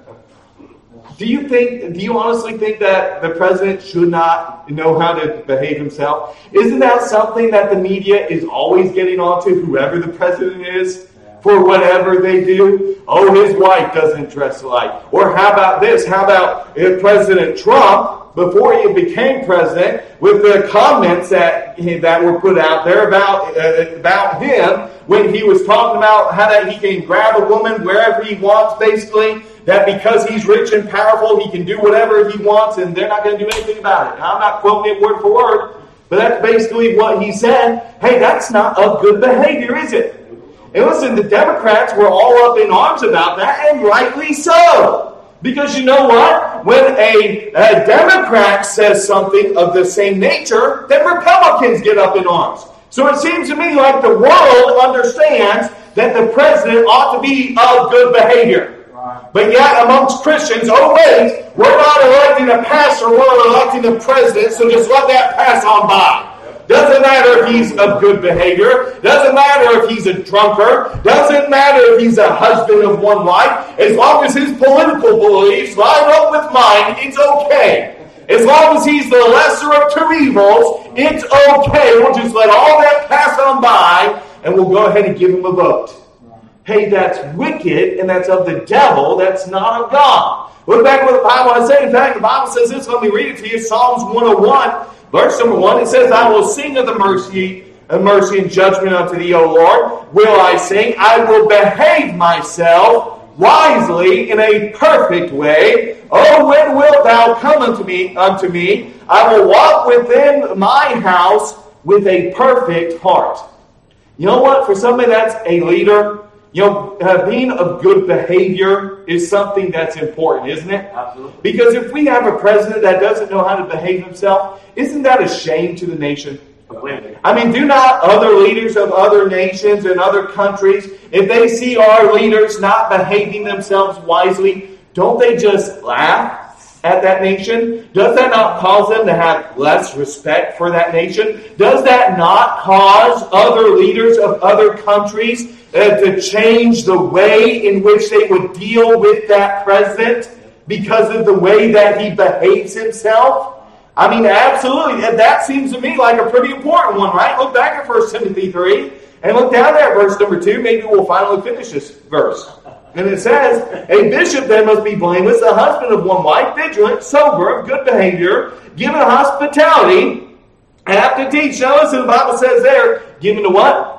Do you think, do you honestly think that the president should not know how to behave himself? Isn't that something that the media is always getting onto, whoever the president is? For whatever they do. Oh, his wife doesn't dress alike. Or how about this? How about if President Trump, before he became president, with the comments that that were put out there about uh, about him, when he was talking about how that he can grab a woman wherever he wants, basically, that because he's rich and powerful, he can do whatever he wants, and they're not going to do anything about it. Now, I'm not quoting it word for word, but that's basically what he said. Hey, that's not a good behavior, is it? And listen, the Democrats were all up in arms about that, and rightly so. Because you know what? When a, a Democrat says something of the same nature, then Republicans get up in arms. So it seems to me like the world understands that the president ought to be of good behavior. Right. But yet amongst Christians, oh wait, we're not electing a pastor, we're electing a president, so just let that pass on by. Doesn't matter if he's of good behavior. Doesn't matter if he's a drunkard. Doesn't matter if he's a husband of one wife. As long as his political beliefs line up with mine, it's okay. As long as he's the lesser of two evils, it's okay. We'll just let all that pass on by, and we'll go ahead and give him a vote. Hey, that's wicked, and that's of the devil. That's not of God. Look back what the Bible has said. In fact, the Bible says this. Let me read it to you. Psalms one oh one. Verse number one, it says, I will sing of the mercy, of mercy and judgment unto thee, O Lord. Will I sing? I will behave myself wisely in a perfect way. Oh, when wilt thou come unto me? Unto me? I will walk within my house with a perfect heart. You know what? For somebody that's a leader, you know, uh, being of good behavior is something that's important, isn't it? Absolutely. Because if we have a president that doesn't know how to behave himself, isn't that a shame to the nation? I mean, do not other leaders of other nations and other countries, if they see our leaders not behaving themselves wisely, don't they just laugh at that nation? Does that not cause them to have less respect for that nation? Does that not cause other leaders of other countries uh, to change the way in which they would deal with that president because of the way that he behaves himself? I mean, absolutely. That seems to me like a pretty important one, right? Look back at First Timothy three and look down there at verse number two. Maybe we'll finally finish this verse. And it says, a bishop then must be blameless, a husband of one wife, vigilant, sober, of good behavior, given to hospitality, apt to teach. Now listen, the Bible says there, given to what?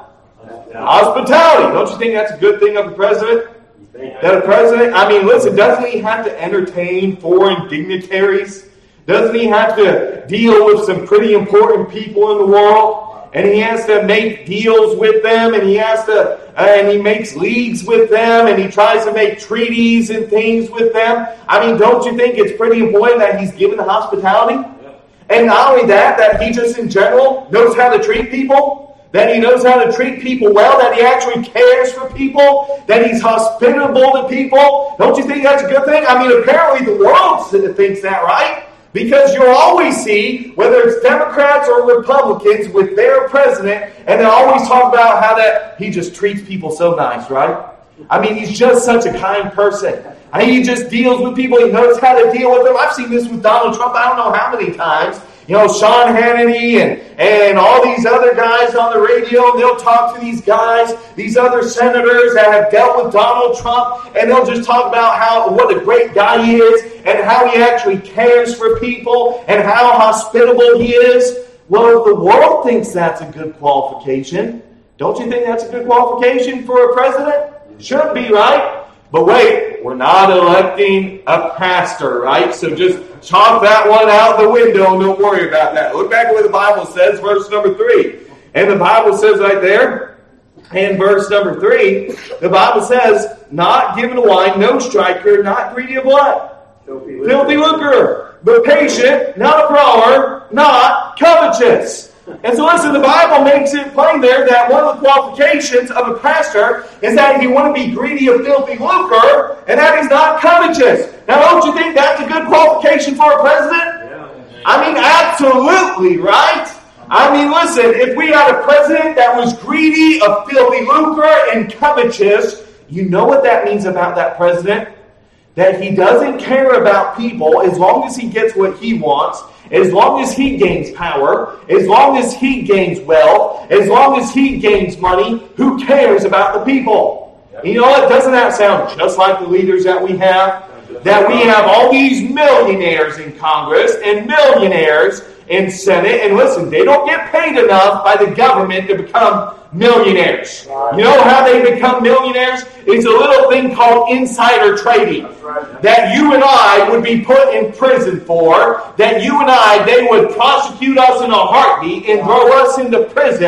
Hospitality. Don't you think that's a good thing of the president? That a president, I mean, listen, doesn't he have to entertain foreign dignitaries? Doesn't he have to deal with some pretty important people in the world? And he has to make deals with them, and he has to, uh, and he makes leagues with them, and he tries to make treaties and things with them. I mean, don't you think it's pretty important that he's given the hospitality? Yeah. And not only that, that he just in general knows how to treat people, that he knows how to treat people well, that he actually cares for people, that he's hospitable to people. Don't you think that's a good thing? I mean, apparently the world thinks that, right? Because you'll always see, whether it's Democrats or Republicans with their president, and they always talk about how that he just treats people so nice, right? I mean, he's just such a kind person. I mean, he just deals with people. He knows how to deal with them. I've seen this with Donald Trump I don't know how many times. You know, Sean Hannity and, and all these other guys on the radio, and they'll talk to these guys, these other senators that have dealt with Donald Trump, and they'll just talk about how what a great guy he is, and how he actually cares for people, and how hospitable he is. Well, if the world thinks that's a good qualification, don't you think that's a good qualification for a president? Should be, right? But wait, we're not electing a pastor, right? So just chalk that one out the window and don't worry about that. Look back at what the Bible says, verse number three. And the Bible says right there, in verse number three, the Bible says, not given to wine, no striker, not greedy of what? Filthy lucre. Filthy lucre. But patient, not a brawler, not covetous. And so listen, the Bible makes it plain there that one of the qualifications of a pastor is that he wouldn't be greedy of filthy lucre, and that he's not covetous. Now don't you think that's a good qualification for a president? Yeah. I mean, absolutely, right? I mean, listen, if we had a president that was greedy of filthy lucre and covetous, you know what that means about that president? That he doesn't care about people as long as he gets what he wants, as long as he gains power, as long as he gains wealth, as long as he gains money. Who cares about the people? Yep. You know what? Doesn't that sound just like the leaders that we have? That we have all these millionaires in Congress and millionaires in Senate. And listen, they don't get paid enough by the government to become millionaires. Right. You know how they become millionaires? It's a little thing called insider trading. Right. That you and I would be put in prison for. That you and I, they would prosecute us in a heartbeat and throw us into prison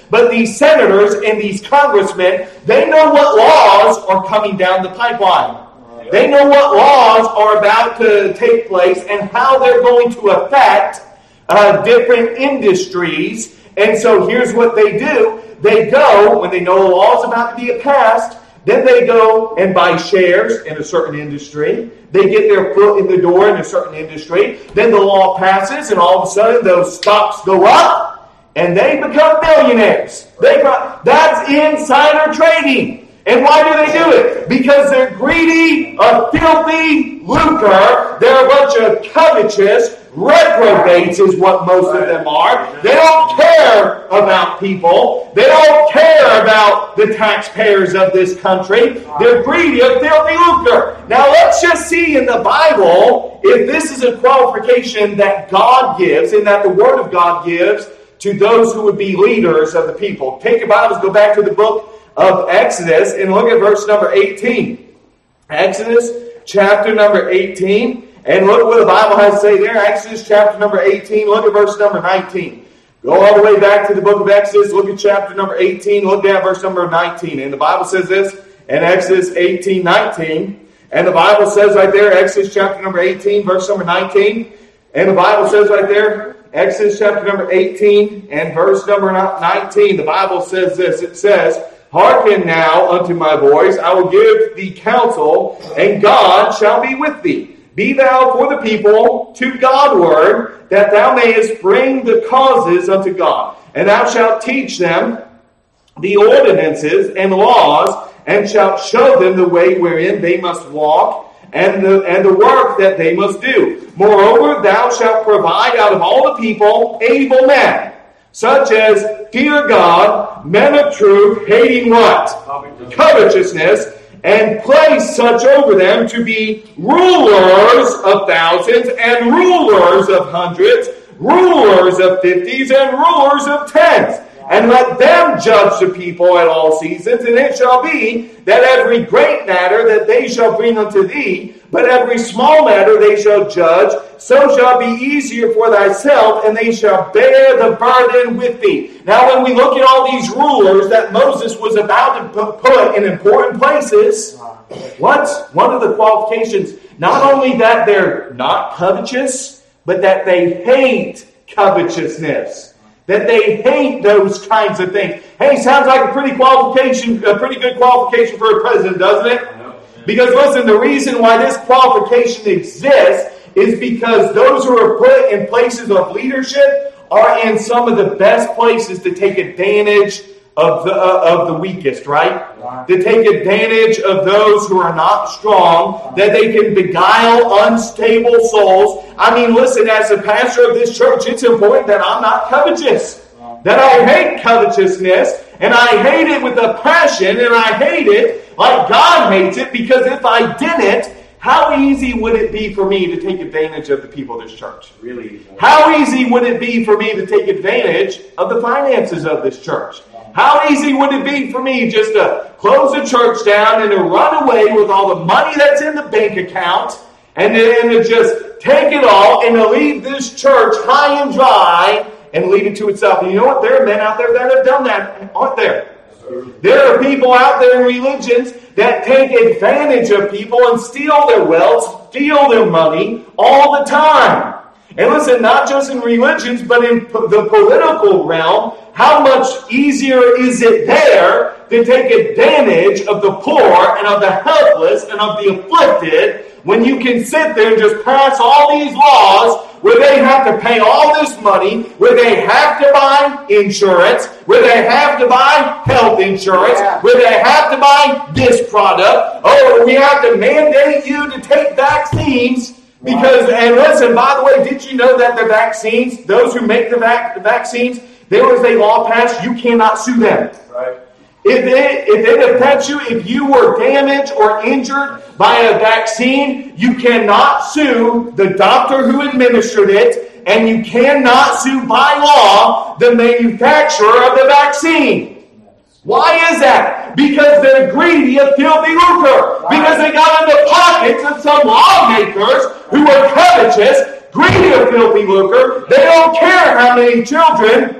But these senators and these congressmen, they know what laws are coming down the pipeline. They know what laws are about to take place and how they're going to affect uh, different industries. And so here's what they do. They go, when they know a law is about to be passed, then they go and buy shares in a certain industry. They get their foot in the door in a certain industry. Then the law passes, and all of a sudden those stocks go up, and they become millionaires. They That's insider trading. And why do they do it? Because they're greedy, a filthy lucre. They're a bunch of covetous reprobates is what most of them are. They don't care about people. They don't care about the taxpayers of this country. They're greedy, a filthy lucre. Now let's just see in the Bible if this is a qualification that God gives and that the Word of God gives to those who would be leaders of the people. Take your Bibles, go back to the book of Exodus and look at verse number eighteen. Exodus chapter number eighteen. And look what the Bible has to say there. Exodus chapter number eighteen. Look at verse number nineteen. Go all the way back to the book of Exodus. Look at chapter number eighteen. Look down at verse number nineteen. And the Bible says this in Exodus eighteen nineteen. And the Bible says right there, Exodus chapter number eighteen, verse number nineteen. And the Bible says right there, Exodus chapter number eighteen and verse number nineteen. The Bible says this. It says, "Hearken now unto my voice. I will give thee counsel, and God shall be with thee. Be thou for the people to Godward, that thou mayest bring the causes unto God. And thou shalt teach them the ordinances and laws, and shalt show them the way wherein they must walk, and the, and the work that they must do. Moreover, thou shalt provide out of all the people able men, such as fear God, men of truth, hating what? Covetousness, and place such over them to be rulers of thousands, and rulers of hundreds, rulers of fifties, and rulers of tens. And let them judge the people at all seasons. And it shall be that every great matter that they shall bring unto thee, but every small matter they shall judge, so shall be easier for thyself, and they shall bear the burden with thee." Now when we look at all these rulers that Moses was about to put in important places, what's one of the qualifications? Not only that they're not covetous, but that they hate covetousness. That they hate those kinds of things. Hey, sounds like a pretty qualification, a pretty good qualification for a president, doesn't it? Because listen, the reason why this qualification exists is because those who are put in places of leadership are in some of the best places to take advantage of the uh, of the weakest, right? To take advantage of those who are not strong, that they can beguile unstable souls. I mean, listen, as a pastor of this church, it's important that I'm not covetous. That I hate covetousness, and I hate it with a passion, and I hate it like God hates it, because if I didn't, how easy would it be for me to take advantage of the people of this church? Really? How easy would it be for me to take advantage of the finances of this church? How easy would it be for me just to close the church down and to run away with all the money that's in the bank account, and then to just take it all and to leave this church high and dry and leave it to itself? And you know what? There are men out there that have done that, aren't there? There are people out there in religions that take advantage of people and steal their wealth, steal their money all the time. And listen, not just in religions, but in the political realm, how much easier is it there to take advantage of the poor and of the helpless and of the afflicted when you can sit there and just pass all these laws where they have to pay all this money, where they have to buy insurance, where they have to buy health insurance, yeah. where they have to buy this product. Oh, we have to mandate you to take vaccines. Because, and listen, by the way, did you know that the vaccines, those who make the, vac- the vaccines, there was a law passed, you cannot sue them. Right. If it, if it affects you, if you were damaged or injured by a vaccine, you cannot sue the doctor who administered it, and you cannot sue by law the manufacturer of the vaccine. Why is that? Because they're greedy of filthy lucre. Because they got in the pockets of some lawmakers who are covetous, greedy of filthy lucre. They don't care how many children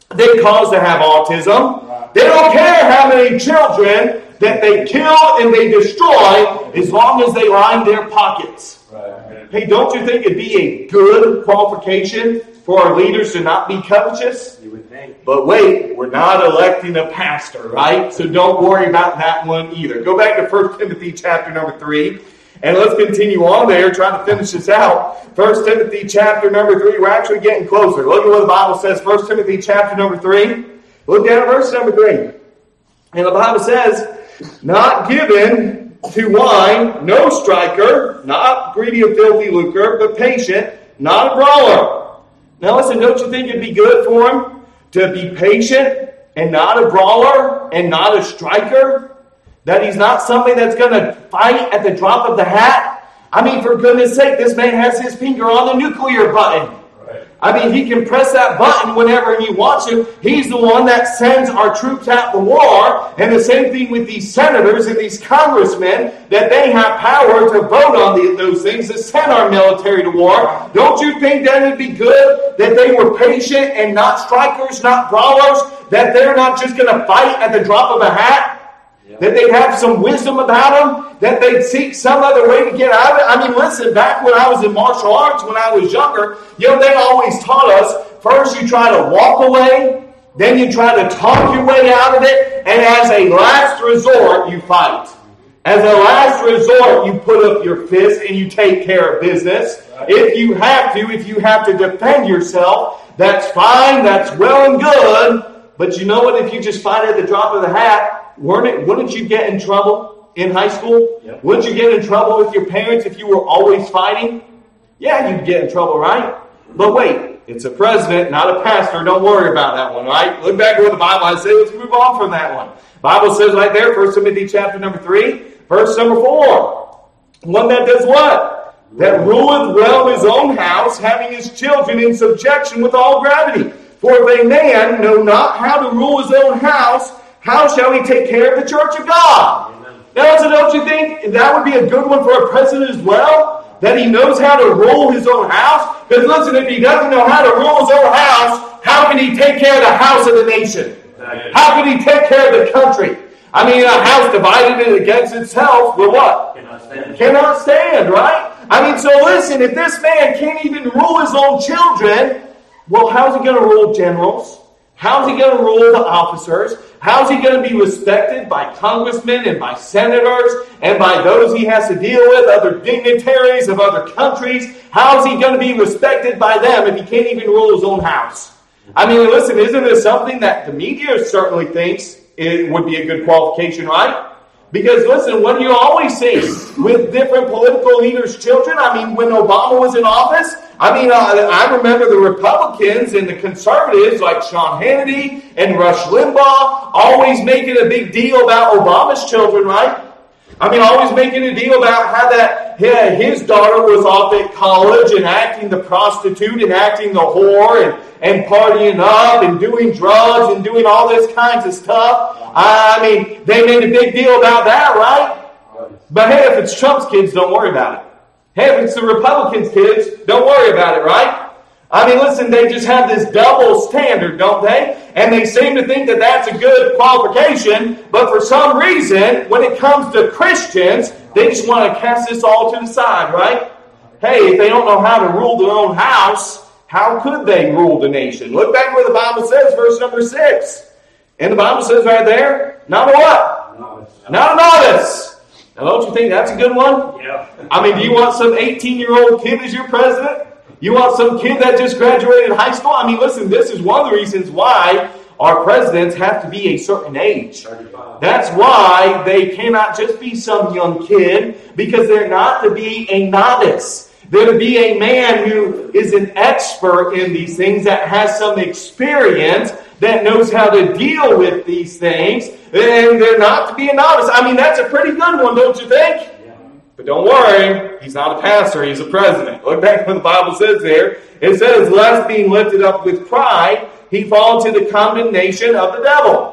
they cause to have autism. They don't care how many children that they kill and they destroy as long as they line their pockets. Right. Hey, don't you think it'd be a good qualification for our leaders to not be covetous? You would think. But wait, we're not electing a pastor, right? So don't worry about that one either. Go back to First Timothy chapter number three. And let's continue on there, trying to finish this out. First Timothy chapter number three. We're actually getting closer. Look at what the Bible says. First Timothy chapter number three. Look down at verse number three. And the Bible says, not given to wine, no striker, not greedy of filthy lucre, but patient, not a brawler. Now listen, don't you think it'd be good for him to be patient and not a brawler and not a striker? That he's not somebody that's going to fight at the drop of the hat? I mean, for goodness sake, this man has his finger on the nuclear button. I mean, he can press that button whenever he wants to. He's the one that sends our troops out to war. And the same thing with these senators and these congressmen, that they have power to vote on the, those things, to send our military to war. Don't you think that it'd be good that they were patient and not strikers, not brawlers? That they're not just going to fight at the drop of a hat? That they'd have some wisdom about them, that they'd seek some other way to get out of it. I mean, listen, back when I was in martial arts, when I was younger, you know, they always taught us, first you try to walk away, then you try to talk your way out of it, and as a last resort, you fight. As a last resort, you put up your fist and you take care of business. If you have to, if you have to defend yourself, that's fine, that's well and good, but you know what, if you just fight at the drop of the hat, Weren't it, wouldn't you get in trouble in high school? Yep. Wouldn't you get in trouble with your parents if you were always fighting? Yeah, you'd get in trouble, right? But wait, it's a president, not a pastor. Don't worry about that one, right? Look back at what the Bible has said. Let's move on from that one. The Bible says right there, First Timothy chapter number three, verse number four. One that does what? That ruleth well his own house, having his children in subjection with all gravity. For if a man know not how to rule his own house, how shall he take care of the church of God? Amen. Now, so don't you think that would be a good one for a president as well? That he knows how to rule his own house? Because listen, if he doesn't know how to rule his own house, how can he take care of the house of the nation? How can he take care of the country? I mean, a house divided against itself will what? Cannot stand. Cannot stand, right? I mean, so listen, if this man can't even rule his own children, well, how's he going to rule generals? How's he going to rule the officers? How's he going to be respected by congressmen and by senators and by those he has to deal with, other dignitaries of other countries? How's he going to be respected by them if he can't even rule his own house? I mean, listen, isn't this something that the media certainly thinks it would be a good qualification, right? Because listen, what do you always see with different political leaders' children? I mean, when Obama was in office, I mean, uh, I remember the Republicans and the conservatives like Sean Hannity and Rush Limbaugh always making a big deal about Obama's children, right? I mean, always making a deal about how that yeah, his daughter was off at college and acting the prostitute and acting the whore and, and partying up and doing drugs and doing all this kinds of stuff. I mean, they made a big deal about that, right? But hey, if it's Trump's kids, don't worry about it. Hey, if it's the Republicans' kids, don't worry about it, right? I mean, listen, they just have this double standard, don't they? And they seem to think that that's a good qualification, but for some reason, when it comes to Christians, they just want to cast this all to the side, right? Hey, if they don't know how to rule their own house, how could they rule the nation? Look back where the Bible says, verse number six. And the Bible says right there, not a what? Novice. Not a novice. Now, don't you think that's a good one? Yeah. I mean, do you want some eighteen-year-old kid as your president? You want some kid that just graduated high school? I mean, listen, this is one of the reasons why our presidents have to be a certain age. That's why they cannot just be some young kid, because they're not to be a novice. They're to be a man who is an expert in these things, that has some experience, that knows how to deal with these things, and they're not to be a novice. I mean, that's a pretty good one, don't you think? Yeah. But don't worry, he's not a pastor, he's a president. Look back what the Bible says there. It says, lest being lifted up with pride, he fall into the condemnation of the devil.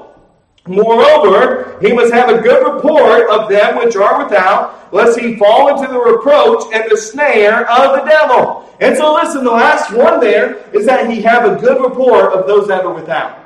Moreover, he must have a good report of them which are without, lest he fall into the reproach and the snare of the devil. And so listen, the last one there is that he have a good report of those that are without.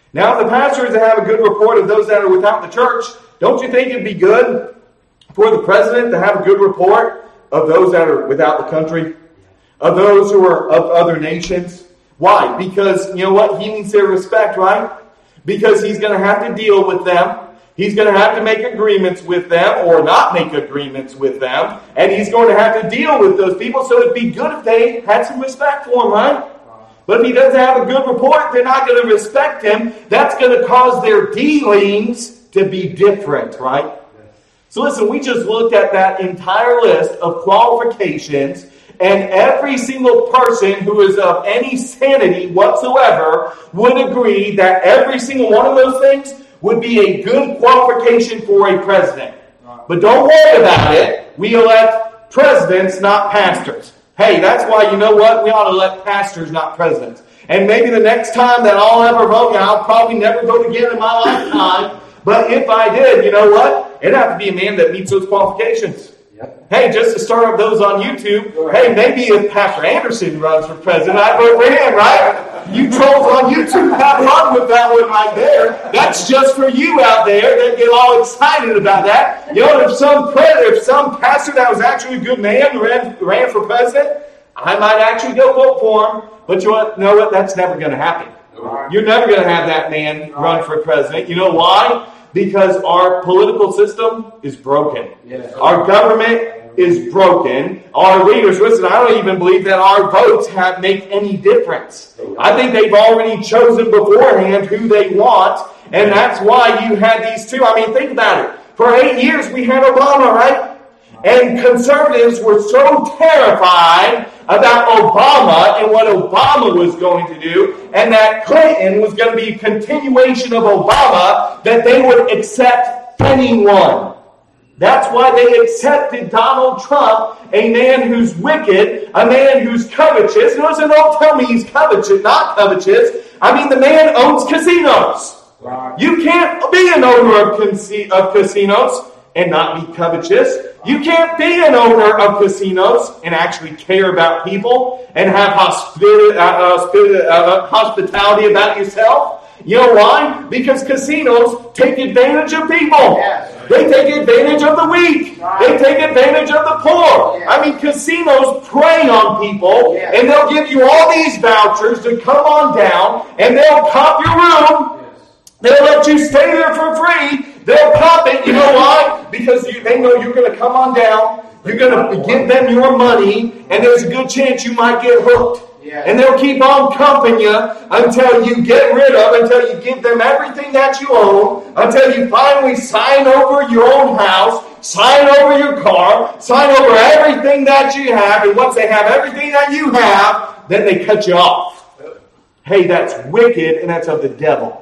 Now, if the pastor is to have a good report of those that are without the church, don't you think it'd be good for the president to have a good report of those that are without the country, of those who are of other nations? Why? Because, you know what? He needs their respect, right? Because he's going to have to deal with them. He's going to have to make agreements with them or not make agreements with them. And he's going to have to deal with those people. So it'd be good if they had some respect for him, right? But if he doesn't have a good report, they're not going to respect him. That's going to cause their dealings to be different, right? So listen, we just looked at that entire list of qualifications, and every single person who is of any sanity whatsoever would agree that every single one of those things would be a good qualification for a president. But don't worry about it. We elect presidents, not pastors. Hey, that's why, you know what? We ought to elect pastors, not presidents. And maybe the next time that I'll ever vote, I'll probably never vote again in my lifetime. But if I did, you know what? It'd have to be a man that meets those qualifications. Yep. Hey, just to start up those on YouTube, hey, maybe if Pastor Anderson runs for president, I'd vote for him, right? You trolls on YouTube have fun with that one right there. That's just for you out there that get all excited about that. You know, if some pre- if some pastor that was actually a good man ran, ran for president, I might actually go vote for him. But you know what? That's never going to happen. You're never going to have that man run for president. You know why? Because our political system is broken. Yes. Our government is broken. Our leaders, listen, I don't even believe that our votes have make any difference. I think they've already chosen beforehand who they want, and that's why you had these two. I mean, think about it. For eight years, we had Obama, right? And conservatives were so terrified about Obama and what Obama was going to do, and that Clinton was going to be a continuation of Obama, that they would accept anyone. That's why they accepted Donald Trump, a man who's wicked, a man who's covetous. And listen, don't tell me he's covetous, not covetous. I mean, the man owns casinos. Right. You can't be an owner of, con- of casinos and not be covetous. You can't be an owner of casinos and actually care about people and have hospi- uh, hospi- uh, hospitality about yourself. You know why? Because casinos take advantage of people. Yes. They take advantage of the weak. Right. They take advantage of the poor. Yes. I mean, casinos prey on people, yes. and they'll give you all these vouchers to come on down, and they'll cop your room. Yes. They'll let you stay there for free. They'll cop it. You know why? Because you, they know you're going to come on down. You're going to give them your money, and there's a good chance you might get hooked. Yeah. And they'll keep on comping you until you get rid of, until you give them everything that you own, until you finally sign over your own house, sign over your car, sign over everything that you have, and once they have everything that you have, then they cut you off. Hey, that's wicked, and that's of the devil.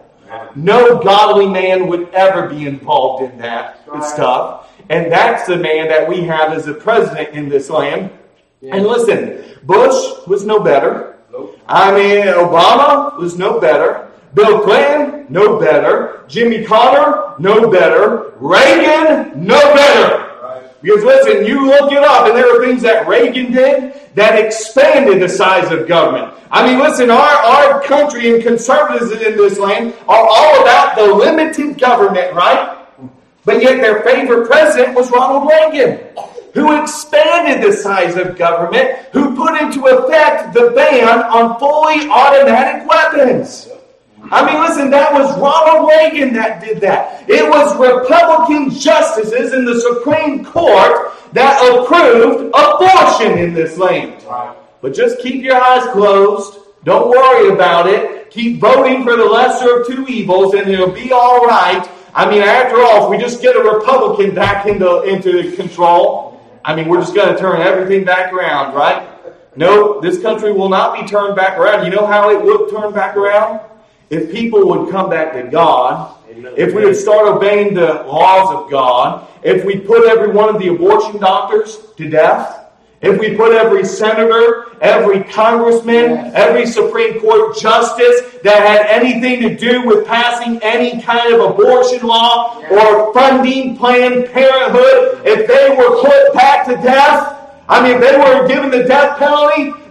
No godly man would ever be involved in that stuff. And that's the man that we have as the president in this land. Yeah. And listen, Bush was no better. Nope. I mean, Obama was no better. Bill Clinton, no better. Jimmy Carter, no better. Reagan, no better. Right. Because listen, you look it up, and there are things that Reagan did that expanded the size of government. I mean, listen, our, our country and conservatives in this land are all about the limited government, right? But yet their favorite president was Ronald Reagan, who expanded the size of government, who put into effect the ban on fully automatic weapons. I mean, listen, that was Ronald Reagan that did that. It was Republican justices in the Supreme Court that approved abortion in this land. But just keep your eyes closed. Don't worry about it. Keep voting for the lesser of two evils, and it'll be all right. I mean, after all, if we just get a Republican back into, into control, I mean, we're just going to turn everything back around, right? No, this country will not be turned back around. You know how it would turn back around? If people would come back to God, if we would start obeying the laws of God, if we put every one of the abortion doctors to death, if we put every senator, every congressman, yes. every Supreme Court justice that had anything to do with passing any kind of abortion law yes. or funding Planned Parenthood, if they were put back to death, I mean, if they were given the death penalty,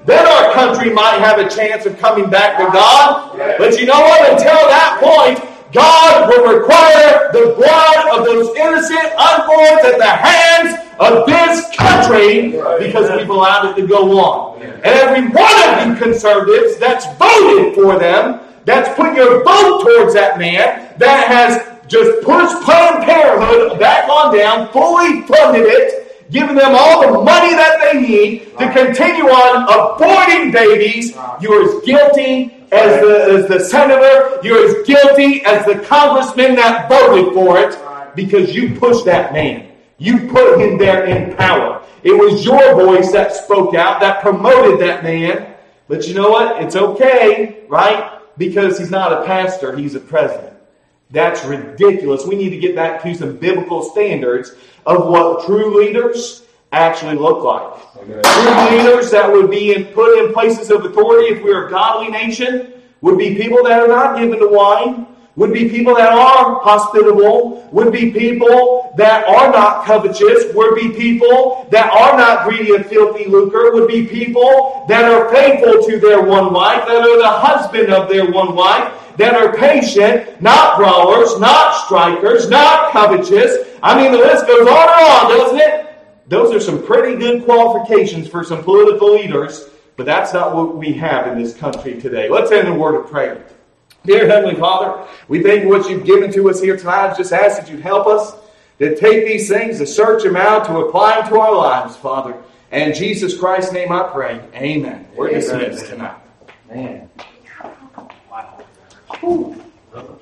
then our country might have a chance of coming back to God. But you know what? Until that point, God will require the blood of those innocent unborns at the hands of this country because we've allowed it to go on. And every one of you conservatives that's voted for them, that's put your vote towards that man, that has just pushed Planned Parenthood back on down, fully funded it, giving them all the money that they need to continue on aborting babies, you're as guilty as the, as the senator, you're as guilty as the congressman that voted for it because you pushed that man. You put him there in power. It was your voice that spoke out, that promoted that man. But you know what? It's okay, right? Because he's not a pastor, he's a president. That's ridiculous. We need to get back to some biblical standards of what true leaders actually look like. Okay. True leaders that would be in, put in places of authority if we were a godly nation would be people that are not given to wine, would be people that are hospitable, would be people that are not covetous, would be people that are not greedy of filthy lucre, would be people that are faithful to their one wife, that are the husband of their one wife, that are patient, not brawlers, not strikers, not covetous. I mean, the list goes on and on, doesn't it? Those are some pretty good qualifications for some political leaders, but that's not what we have in this country today. Let's end in a word of prayer. Dear Heavenly Father, we thank you for what you've given to us here tonight. I just ask that you help us to take these things, to search them out, to apply them to our lives, Father. And in Jesus Christ's name I pray. Amen. We're dismissed tonight. Man. Wow.